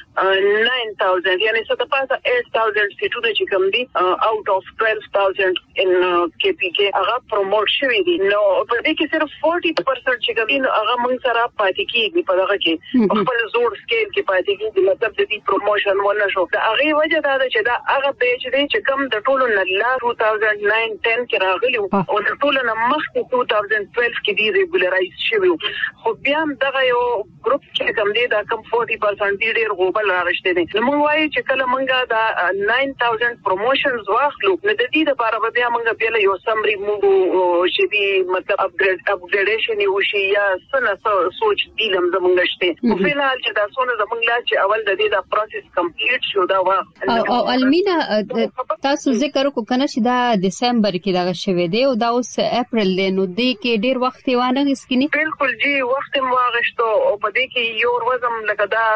9000 یعنی څه د پاسه 8000 سیټونه چې کوم دي اوټ اف 12000 ان کې پی کې هغه پروموټ شوی دي. نو په دې کې صرف 40% چې کوم دي هغه موږ سره پاتې کیږي په دغه کې خپل زور سکیل کې پاتې کیږي مطلب د دې پروموشن ونه شو. دا هغه وجه دا چې دا هغه پیج دی چې کوم د ټولو نه لا 2009-10 کې راغلی او د ټولو نه مخکې 2012 کې دی ریګولرایز شوی خو بیا هم دغه یو چې کوم دی دا کم 40% دی ډیر غوبل راغشته دي. نو موږ وایو چې کله موږ دا 9000 پروموشنز واخلو نو د دې لپاره بیا موږ بیا یو سمري موږ چې دی مطلب اپګریډیشن یو شي یا څنګه سوچ دی لم زمونږ شته په فلحال چې دا څونه زمونږ لا چې اول د دې دا پروسس کمپلیټ شو دا او المینا تاسو ذکر وکړو کنه چې دا دسمبر کې دا شوه دی او دا اوس اپریل دی نو دې کې ډیر وخت وانه غسکینی. بالکل جی وخت واغشتو او په دې کې یو ورځم لکه دا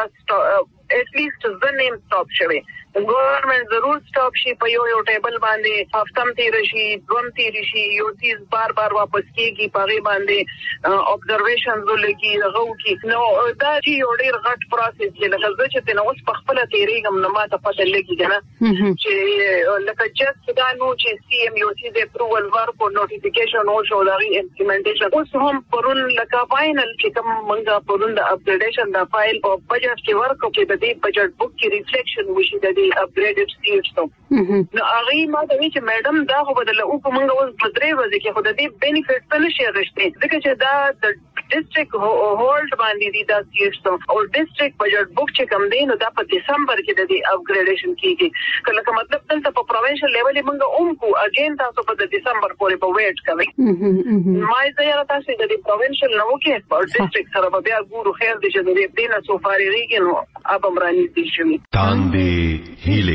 at least the name stop شوی. گورنمنٹ ضرور سٹاپ شي په یو ټیبل باندې هفتم تیر شي دوم تیر شي یو چیز بار بار واپس کیږي پغی باندې observations ولګي غو کی نو دا یو ډیر غټ پروسس دی لکه چې نو اوس په خپل تیریږم نو ماته پته لګي کنه چې لکه جست دا نو چې سی ام یو چیز اپروول ورکو نوټیفیکیشن او شو دا امپلیمنټیشن اوس هم پرون لکه فائنل چې کوم منګه پرون د اپډیټیشن دا فایل او بجټ کې ورکو چې د دې بجټ بک کې ریفلیکشن وشي د اپګریډډ سټیټس ته نو هغه ما ته چې میډم دا خو بدل او په منګه اوس بدرې ورځې کې خو د دې بینیفټ څه نشي غشته ځکه چې دا د ډیسټریکټ هولډ باندې دي دا سټیټس او ډیسټریکټ بجټ بک چې کم دی نو دا په دسمبر کې د دې اپګریډیشن کیږي کله مطلب دلته په پروینشل لیول منګه کو اگین تاسو په دسمبر پورې په ویټ کوي ما یې زه تاسو د دې پروینشل نو کې په ډیسټریکټ سره بیا ګورو خیر دې چې دې دینه سو فارغیږي نو اب امرانی دي شي تاندې هیله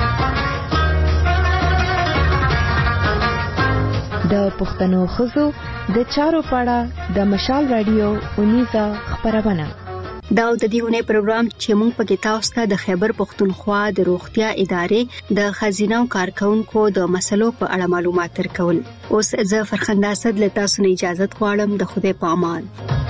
د پښتنو خزو د چارو پاړه د مشال رادیو اونیزه خبرونه دا د دیونه پروګرام چې موږ په کې تاسو ته د خیبر پښتونخوا د روغتیا ادارې د خزینه او کارکونکو د مسلو په اړه معلومات ورکول. اوس زه فرخنده اسد له تاسو نه اجازه غواړم. د خدای په امان.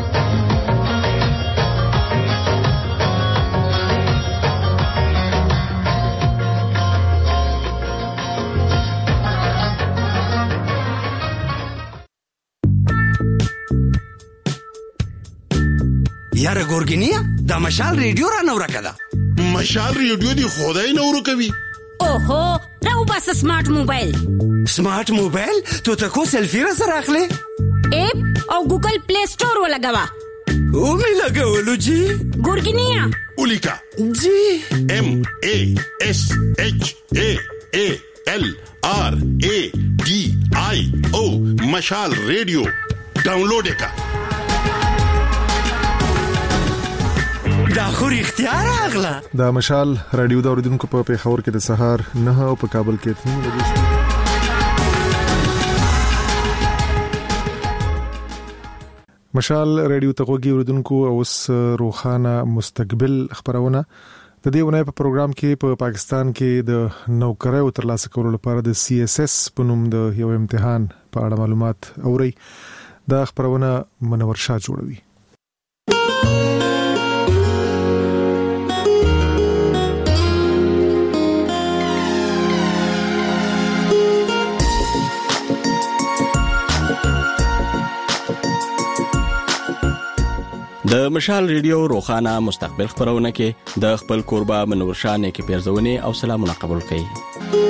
یاره ګورګینیا دا مشال ریډیو را نو راکړه. مشال ریډیو دی خدای نو کوي. اوهو راو بس سمارټ موبایل. سمارټ موبایل ته تاسو سلفي را سره اخلي اپ او ګوګل پلی سٹور ولګوا او می لګولو جی ګورګینیا ولیکا جی ام ا اس اچ ا ا ال ار ا ډي آی او مشال ریډیو ډاونلوډ کا دا خو اختیار اغلا دا مشال رادیو دا اوریدونکو په پیښور کې د سهار 9 او په کابل کې 3 بجې مشال رادیو ته وګورئ اوریدونکو اوس روخانه مستقبل خبرونه د دې ونې په پروګرام کې په پاکستان کې د نوکریو ترلاسه کولو لپاره د سی اس اس په نوم د یو امتحان په اړه معلومات اوري. دا خبرونه منور شاه جوړوي. د مشال ریډیو روخانه مستقبل خبرونه کې د خپل قربا منور شاه کې پیرزونه او سلامونه قبول کړئ.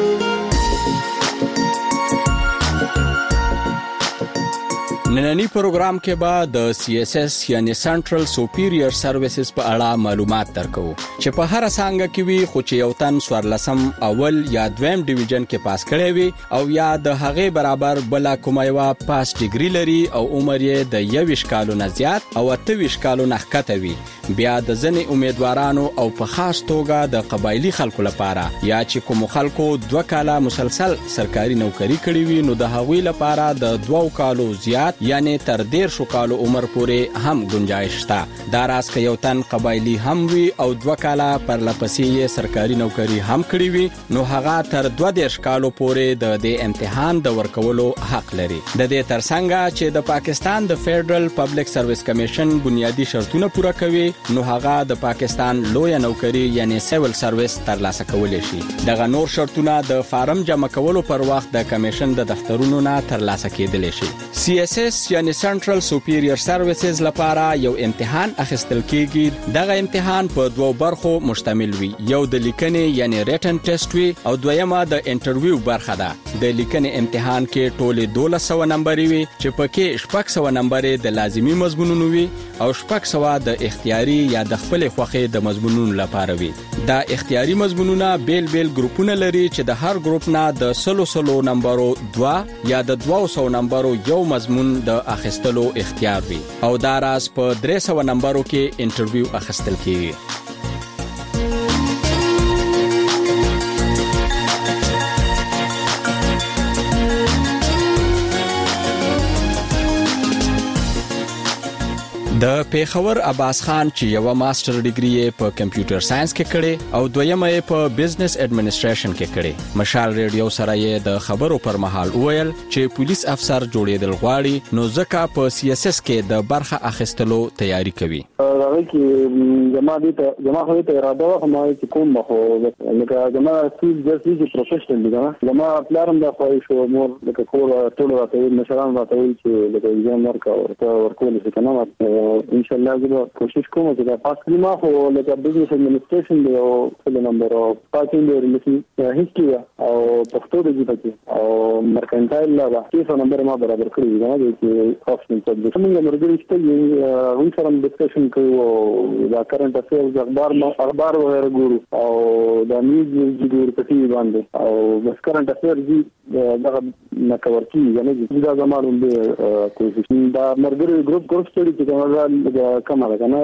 نننی پروګرام کې به د CSS یعنی سنټرل سوپیریور سرویسز په اړه معلومات درکو چې په هر څنګه کې وي خو چې یو تن سوارلسم اول یا دویم ډیویژن کې پاس کړی وي او یا د هغه برابر بل کومه یو پاس ډیګری لري او عمر یې د 21 کالو نه زیات او 28 کالو نه ښکته وي. بیا د ځنې امیدوارانو او په خاص توګه د قبایلی خلکو لپاره یا چې کوم خلکو 2 کاله مسلسل سرکاري نوکری کړې وي نو د هغوی لپاره د 2 کالو زیات یعنی تر 13 کالو عمر پورې هم گنجائش شته. دا راز که یو تن قبایلی هم وي او 2 کاله پر لپسې سرکاري نوکری هم کړی وي نو هغه تر 12 کالو پورې د دې امتحان د ورکولو حق لري. د دې ترڅنګ چې د پاکستان د فدرل پبلک سرویس کمیشن بنیادی شرطونه پوره کوي نو هغه د پاکستان لوی نوکری یعنی سیول سرویس ترلاسه کولای شي. دغه نور شرطونه د فارم جمع کولو پر وخت د کمیشن د دفترونو نه ترلاسه کېدلی شي. CSS یعنی سنټرل سوپیریور سرویسز لپاره یو امتحان اخیستل کیږي. دغه امتحان په 2 برخو مشتمل وي. یو د لیکنې یعنی ریټن ټیسټ وي او دویمه د انټرویو برخه ده. د لیکنې امتحان کې ټول 1200 نمبر وي چې پکې 600 نمبر د لازمی مضمونونو وي او 600 د اختیاري یا د خپل خوخه د مضمونونو لپاره وي. دا اختیاري مضمونونه بیل بیل ګروپونه لري چې د هر ګروپ نه د 100 نمبرو 2 یا د 200 نمبرو یو مضمون د اخیستلو اختیار وي او دا راز په 300 نمبرو کې انټرویو اخیستل کیږي. د پیښور عباس خان چې یو ماستر ډیګری په کمپیوټر ساينس کې کړي او دویمه په بزنس اډمنسټریشن کې کړي. مشال ریډیو سره یې د خبرو پر مهال وویل چې پولیس افسر جوړېدل غواړي نو ځکه په CSS کې د برخه اخیستلو تیاری کوي. هغه کې جما خو ته اراده و هم چې کوم خو لکه جما سیز د سیز پروفیشنل دی جما پلان د خواهش او مور لکه کول ټول راته مشران راته چې لکه ایجان ورکا ورکول څه کنه ان شاء الله زه کوشش کوم چې دا پاس کړم خو لکه بزنس اډمنسټریشن دی او څه نمبر او پاتین دی ریلیشن هیڅ او پښتو د جې او مرکنټایل لا کې نمبر ما برابر کړی دی چې آپشن څه د موږ مرګري چې هم سره ډسکشن کوو دا کرنٹ افیرز اخبار وغیرہ ګورو او دا نیوز ګورو په ټي وي باندې او بس کرنٹ افیرز دا نکور کی یعنی دا زموږ د کوشش دا مرګري ګروپ سټډي چې کمره کنه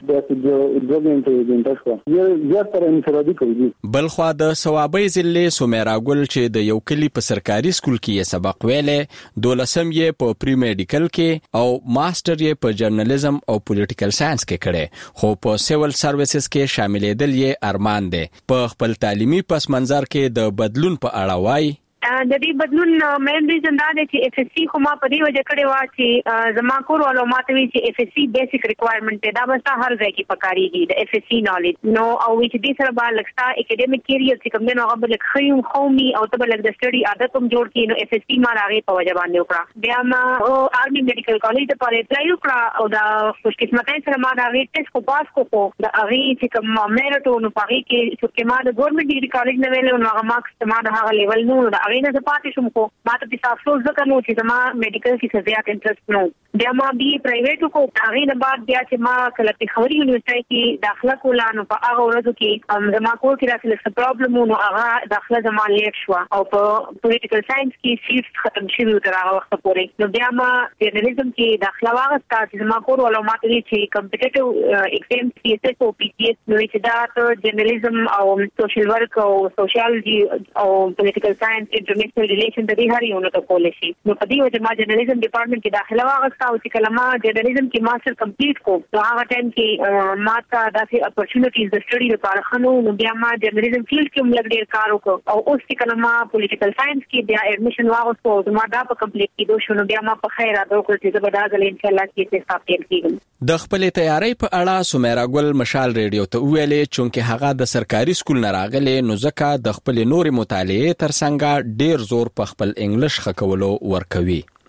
بلخوا د ثوابي ضلع سومیرا ګل چې د یو کلی په سرکاري سکول کې سبق ویلې 12 یې په پری میډیکل کې او ماستر یې په جرنالیزم او پولیټیکل ساينس کې کړي خو په سیول سرویسز کې شاملېدل یې ارمان دی. په خپل تعلیمي پس منظر کې د بدلون په اړه وایي د دې بدلون مین ریزن دا دی چې FSC خو ما په دې وجه کړی و چې زما کور ولو ماته وی چې FSC بیسیک ریکوایرمنت دی دا بس هر ځای کې پکاريږي د FSC نالج نو او چې دې سره به لکستا اکیډمیک کیریئر چې کوم نه هغه بل خيوم قومي او ته بل د سټډي عادت هم جوړ کړي نو FSC ما راغی په وجه باندې وکړه. بیا ما آرمي میډیکل کالج ته پاره اپلای وکړه او دا خوش قسمتۍ سره ما راغی ټیسټ کو پاس کو د هغه چې کوم میرټو نو پاره کې چې ما د ګورنمنت ډیګری کالج نه ویل نو هغه مارکس ما د هغه لیول نو نه زه پاتې شوم خو ما ته په افسوس ځکه نو چې ما میډیکل کې زیات انټرست نو بیا ما بي پرایویټ کو هغه نه بعد بیا چې ما کله په خوري یونیورسيټي کې داخله کوله نو په هغه ورځو کې زما کور کې راځي څه پرابلم نو هغه داخله زما لیک شو او په پولیټیکل ساينس کې سیټ ختم شوی تر هغه وخت پورې نو بیا ما جرنالیزم کې داخله واغسته چې زما کور ولو ماته چې کمپټیټیو ایگزام CSS او PCS نو چې دا جرنالیزم او سوشل ورک او سوشیالوجي او پولیټیکل ساينس انټرنیشنل ریلیشن د دې هر یو نه کولای شي نو په دې وجه ما جرنالیزم ډپارټمنټ کې داخله واغسته او چې کله ما جرنالیزم کې ماستر کمپلیټ کو نو هغه ټایم کې ما ته داسې اپورچونټیز د سټډي لپاره خنو نو بیا ما جرنالیزم فیلډ کې هم لګ ډیر کار وکړ او اوس چې کله ما پولیټیکل ساينس کې بیا اډمیشن واغستو او ما دا په کمپلیټ کېدو شو نو بیا ما په خیر راځو چې زه به دا ځل ان شاء الله کې ستاسو کېږم. د خپل تیاری په اړه سومیرا ګل مشال ریډیو ته ویلې چې هغه د سرکاري سکول نه راغلی نو ځکه د خپل نوري مطالعه ترڅنګ ډیر زور په خپل انګلیش خکولو ورکوي.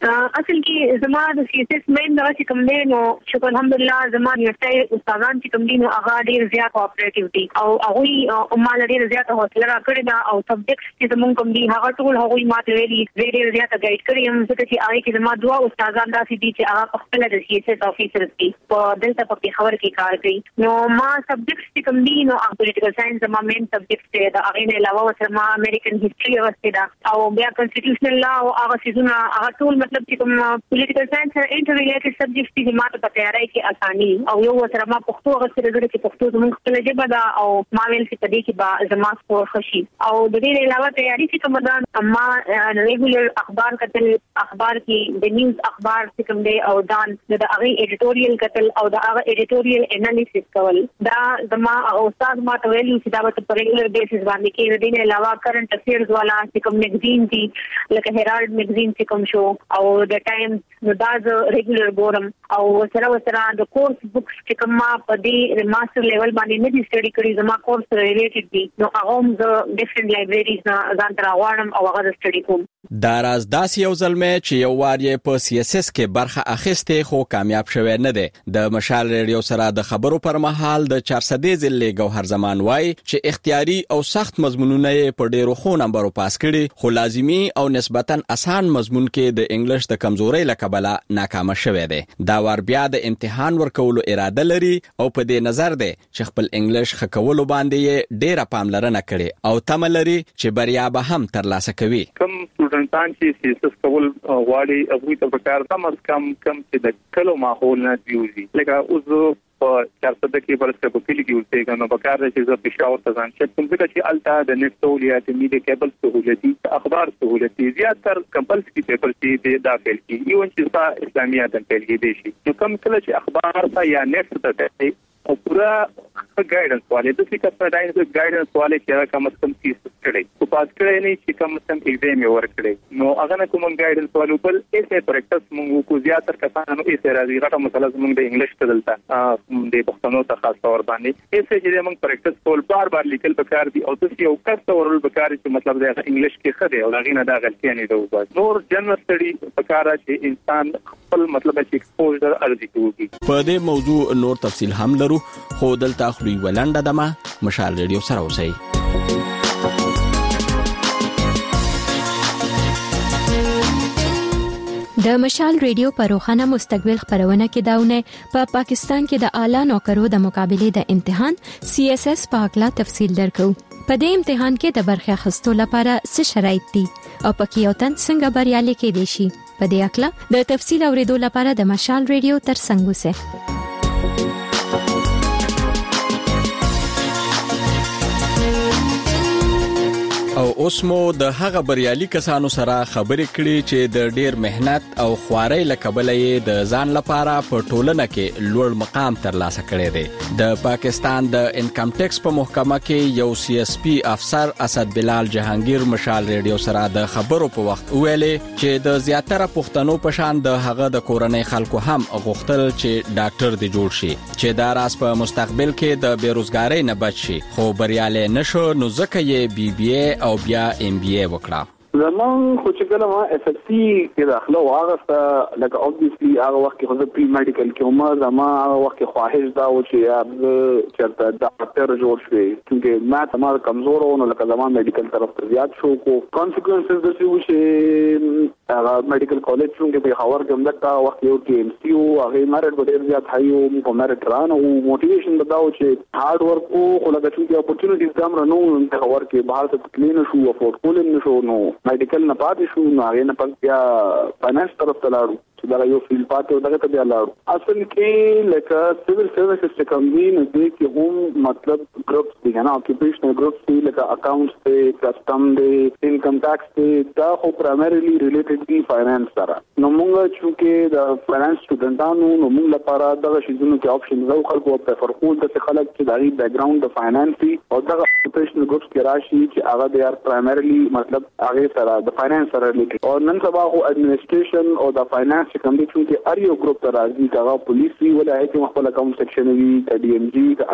اصل کې زما د سیاست مین د چې کوم دی نو شکر الحمدلله زما یوټای استادان چې کوم دي نو هغه ډیر زیات کوآپریټیو دي او هغه مال ډیر زیات حوصله راکړي دا او سبجیکټس چې زموږ کوم دي هغه ټول هغه ماته ویلي ډیر زیات گایډ کړی هم ځکه چې هغه کې زما دوه استادان داسې دي چې هغه خپل د سیاست افیسر دي په دلته په خبر کې کار کوي نو ما سبجیکټس چې کوم دي نو پولیټیکل ساينس زما مین سبجیکټ دی دا هغه نه علاوه سره ما امریکن هیستوري واستې دا او بیا کنسټیټیوشنل لا او هغه سيزونه هغه ټول مطلب چې کوم پولیټیکل ساينس انټر ریلیټډ سبجیکټس دي ماته په تیاری کې اساني او یو سره ما پښتو غوښتل درته چې پښتو زموږ خپل ژبه ده او ما ویل چې په دې کې با زما سکور خشي او د دې علاوه تیاری چې کوم ده ما ریګولر اخبار کتل اخبار کې د نیوز اخبار چې کوم دی او دان د هغه ایډیټوریل کتل او د هغه ایډیټوریل انالیسس کول دا زما استاد ما ته ویل چې دا په ریګولر بیسس باندې کې د دې علاوه کرنٹ افیرز والا چې کوم میگزین دي لکه هیرالد میگزین چې کوم شو او د ټایمز نو دا ز ریګولر ګورم او سره د کورس بوکس چې کوم ما په دې ماستر لیول باندې نه دي سټڈی کړی زما کورس ریلیټډ دي نو هغه هم ز ډیفرنٹ لایبرریز نه ځان تر غواړم او هغه سټڈی کوم دا راز داس یو ځلمه چې یو وار یې په سیاست کې برخه اخیسته خو کامیاب شوی نه دی د مشال ریډیو سره د خبرو پر مهال د 400 ضلع گوهر زمان وای چې اختیاري او سخت مضمونونه په ډیرو خو نمبرو پاس کړي خو لازمی او نسبتا اسان مضمون کې د انګلیش د کمزوري لکبله ناکام شوی دی دا ور بیا د امتحان ورکولو اراده لري او په دې نظر دی چې خپل انګلیش خکولو باندې ډیره پاملرنه کړي او تم لري چې بریا به هم ترلاسه کوي کوم سټوډنټان چې سیاست کول غواړي هغه ته پکار کم از کم چې د کلو ماحول نه دیوزي لکه اوس په 400 کې ورسره په کلی کې اوسېږي نو پکار دی چې زه پېښور ته ځم چې کوم څه چې الته د نت سہولیات میډیا کیبل سہولتي اخبار سہولتي زیاتره کمپلسري پیپر چې داخل کی ایون چې اسلامیات په کې دي شي نو کوم څه چې اخبار ته یا نت ته او پورا ګایډنس والے د څه کړه داینه ګایډنس والے چې کم از کم تیس کړي او پاس کړي نه چې کم از کم ایگزام یې ورکړي نو هغه نه کوم ګایډنس والو بل ایسه پریکټس موږ کو زیاتره کسانو ایسه راځي غټه مسله موږ د انګلیش ته دلته د پښتنو ته خاص تور باندې ایسه چې موږ پریکټس کول بار لیکل پکار دي او تاسو یو کس ورول پکار چې مطلب د انګلیش کې خده او هغه نه دا غلطي نه دی نور جنرال سټډي پکار چې انسان خپل مطلب چې ایکسپوزر ارزي کوي په دې موضوع نور تفصیل هم لرو خو دلته خوري ولنده دمه مشال ریډیو سره اوسئ د مشال ریډیو په روخانه مستقبل خبرونه کې داونه په پاکستان کې د اعلی نوکرو د مقابله د امتحان CSS په اړه تفصیل درکو په دې امتحان کې د برخه اخیستو لپاره څه شرایط دي او پکې یو تن څنګه بریالي کېدي شي په دې اړه د تفصیل اوریدو لپاره د مشال ریډیو تر څنګ اوسئ او اوس مو د هغه بریالي کسانو سره خبرې کړې چې د ډیر مهنت او خوارۍ لکبلې د ځان لپاره په ټولنه کې لوړ مقام ترلاسه کړی دی د پاکستان د انکم ټیکس په محکمه کې یو CSP افسر اسد بلال جهانگیر مشال ریډیو سره د خبرو په وخت ویلې چې د زیاتره پښتنو په شان د هغه د کورنۍ خلکو هم غوښتل چې ډاکټر دی جوړ شي چې دا راس په مستقبل کې د بیروزګاری نه بچ شي خو بریالي نشو نو ځکه یې BBA او بیا MBA وکړه زمان خو چې کله ما SSC کې داخله واغسته لکه obviously هغه وخت کې خو پری میډیکل کې عمر زما هغه وخت کې خواهش دا و چې یا چرته ډاکټر جوړ شي چې ما تمام کمزور و نو لکه زما میډیکل طرف ته زیات شو کو کانسیکوئنسز د څه چې هغه میډیکل کالج څنګه په خبر کې همدا وخت یو کې MCU هغه مارټ ډېر زیات هایو په مارټ ران او موټیویشن بداو چې هارد ورک او لکه چې اپورتونټیز کم رانو په خبر کې بهر ته کلین شو افورد کول نه شو نو میډیکل نه پاتې شو نو هغه نه پک بیا فاینانس طرف ته لاړو چې دا یو فیلډ پاتې دغه ته بیا لاړو اصل کې لکه سیویل سروسز چې کوم دي نو دې کې هم مطلب ګروپس دي نه اکیپیشنل ګروپس دي لکه اکاونټس دي کسٹم دي انکم ټیکس دي دا خو پرایمریلی ریلیټډ دي فاینانس سره نو موږ چې د فاینانس سټوډنټانو نو موږ لپاره دغه شیزونو کې آپشن زو خلکو پریفر کول د خلک چې دغه بیک ګراوند د فاینانس دي او دغه اکیپیشنل ګروپس کې راشي چې هغه د ار پرایمریلی مطلب هغه سره د فاینانس سره ریلیټډ او نن سبا خو اډمنسټریشن او د فاینانس کوم دي چې ار یو ګروپ ته راځي دا پولیس وی ولا هیڅ خپل اکاونټ سیکشن وی د DMG د ار یو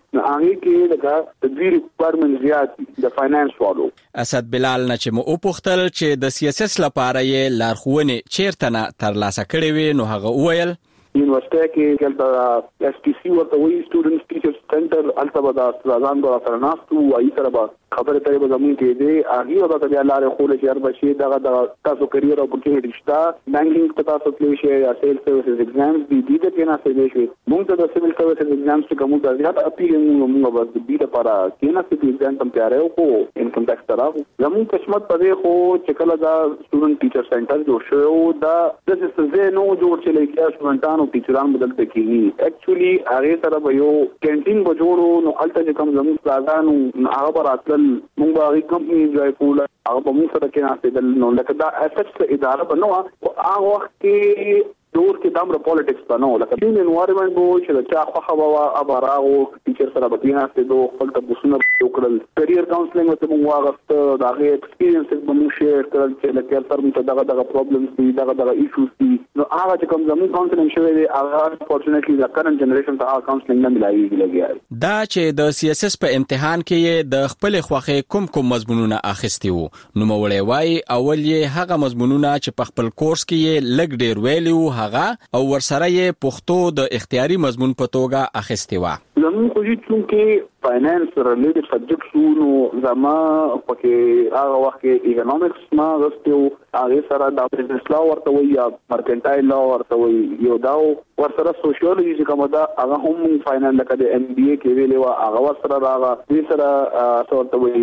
نو هغه کې د دوی ریکوایرمنټ زیات د فاینانس والو. اسد بلال نه چې مو وپوښتل چې د سیاست لپاره یې لارښوونې چیرته نه ترلاسه کړې وي نو هغه وویل یونیورسيټي کې کله اس ټي سي ورته وی سټوډنټس ټیچرز سنټر البته د استادانو د ترناستو وایي سره به خبره کوي به زمون کې دی هغه د بیا لارې خو له شهر بشي دغه تاسو کریئر اپورچونټی شته بانکینګ ته تاسو کلی شي یا سیل سروسز ایگزامز دي د کې نه څه شي موږ د سیول سروسز ایگزامز څخه کوم د زیات اپیل موږ به د دې لپاره کې نه څه ایگزام تم تیارې او انکم ټیکس طرف زمون قسمت پدې خو چې کله دا سټوډنټ ټیچر سنټر جوړ شو دا د څه نو جوړ چې لکه سټوډنټانو ټیچرانو بدلته کیږي اکچولی هغه سره به یو کینټین به جوړو نو الته کوم زمون پلازانو هغه براتل موږ هغه کمپنی جوړ کول هغه په موږ سره کې نه نو لکه دا اساس اداره بنو او هغه وخت کې دور کې دمر پالیټکس بنو لکه د انوایرنمنت بو چې دا چا خو هوا ابراغو ټیچر سره به نه ستې دوه خپل تبصره وکړل کریئر کاونسلینګ ته موږ واغسته دا غي ایکسپیرینس به موږ شیر کړل چې لکه تر موږ دغه پرابلمز دي دغه ایشوز دي نو هغه چې کوم زموږ کاونسلینګ شوی دی هغه فورچونټلی د کرنٹ جنریشن ته هغه کاونسلینګ نه ملایي لګیږي دا چې د سی اس اس په امتحان کې د خپل خوخه کوم مضمونونه اخیستي وو نو مولوی وای اول یې هغه مضمونونه چې په خپل کورس کې لګ ډیر ویلو هغه او ورسره یې پښتو د اختیاري مضمون په توګه اخیستي و زموږ خو چې فاینانس ریلیټډ سبجیکټس نو زما پکې هغه وخت کې اکونومکس ما غوښتو هغه سره د بزنس لا ورته وي یا مرکنټایل لا ورته وي یو دا ورسره سوشیولوژي چې کومه دا هغه هم فاینانس لکه د ام بي اي کې ویلې و هغه ورسره راغله دې سره ورته وي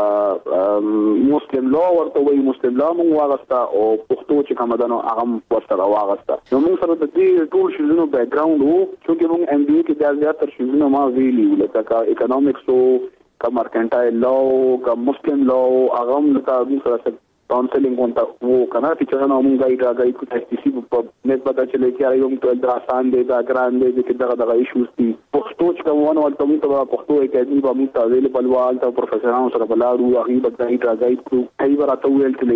دا مسلم لا ورته وي مسلم لا مو واغستا او پښتو چې کومه دا نو هغه ورسره واغستا نو موږ سره د دې ټول شیزونو بیک ګراوند وو چې موږ ام بي اي کې د زیاتره شیزونو ما ویلي لکه economics او mercantile law او muslim law هغه مطابق سره کاونسلینګ ونته وو کنه چې څنګه موږ غاډي کو تاسیسي په نسبت چې لکه یو ټول د آسان دی دا ګران دی چې دغه ایشوز دي پښتو چې کومونه ولته موږ ته پښتو اکیډمي په موږ ته اویلیبل وال ته پروفیسورانو سره بلارو هغه به غاډي کو هی ورته ویل چې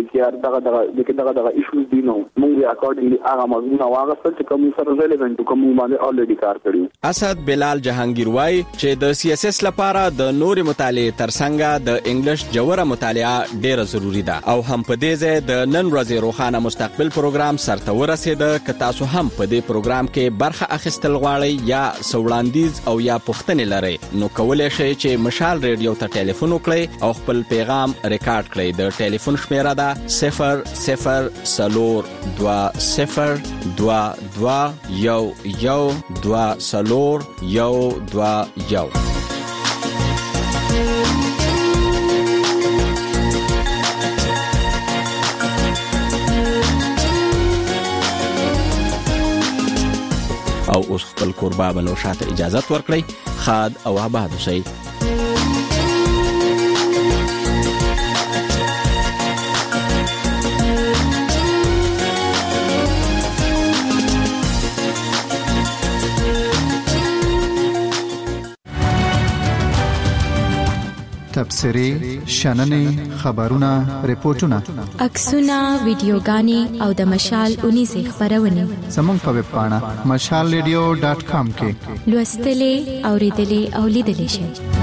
لکه دغه ایشوز دي نو موږ اکورډینګلی هغه موضوع واغستل چې کوم سره ریلیونټ کوم باندې الریډي کار کړی اسد بلال جهانگیر وای چې د سی اس اس لپاره د نور مطالعه ترڅنګ د انګلیش جوړه مطالعه ډیره ضروری ده او هم په دې ځای د نن ورځې روخانه مستقبل پروګرام سرته ورسېده که تاسو هم په دې پروګرام کې برخه اخیستل غواړئ یا سوړاندیز او یا پوښتنې لرئ نو کولای شئ چې مشال ریډیو ته ټلیفون وکړئ او خپل پیغام ریکارډ کړئ د ټلیفون شمیره ده 002022112021. او اوس خپل قربا بنو شاته اجازه ورکړئ خاد او آباد اوسئ تبصرې شننې خبرونه ریپورتونه عکسونه ویډیوګانې او د مشال 19 خبرونه زموږ په ویب پاڼه mashalradio.com کې لوستلې اوریدلې او لیدلې شئ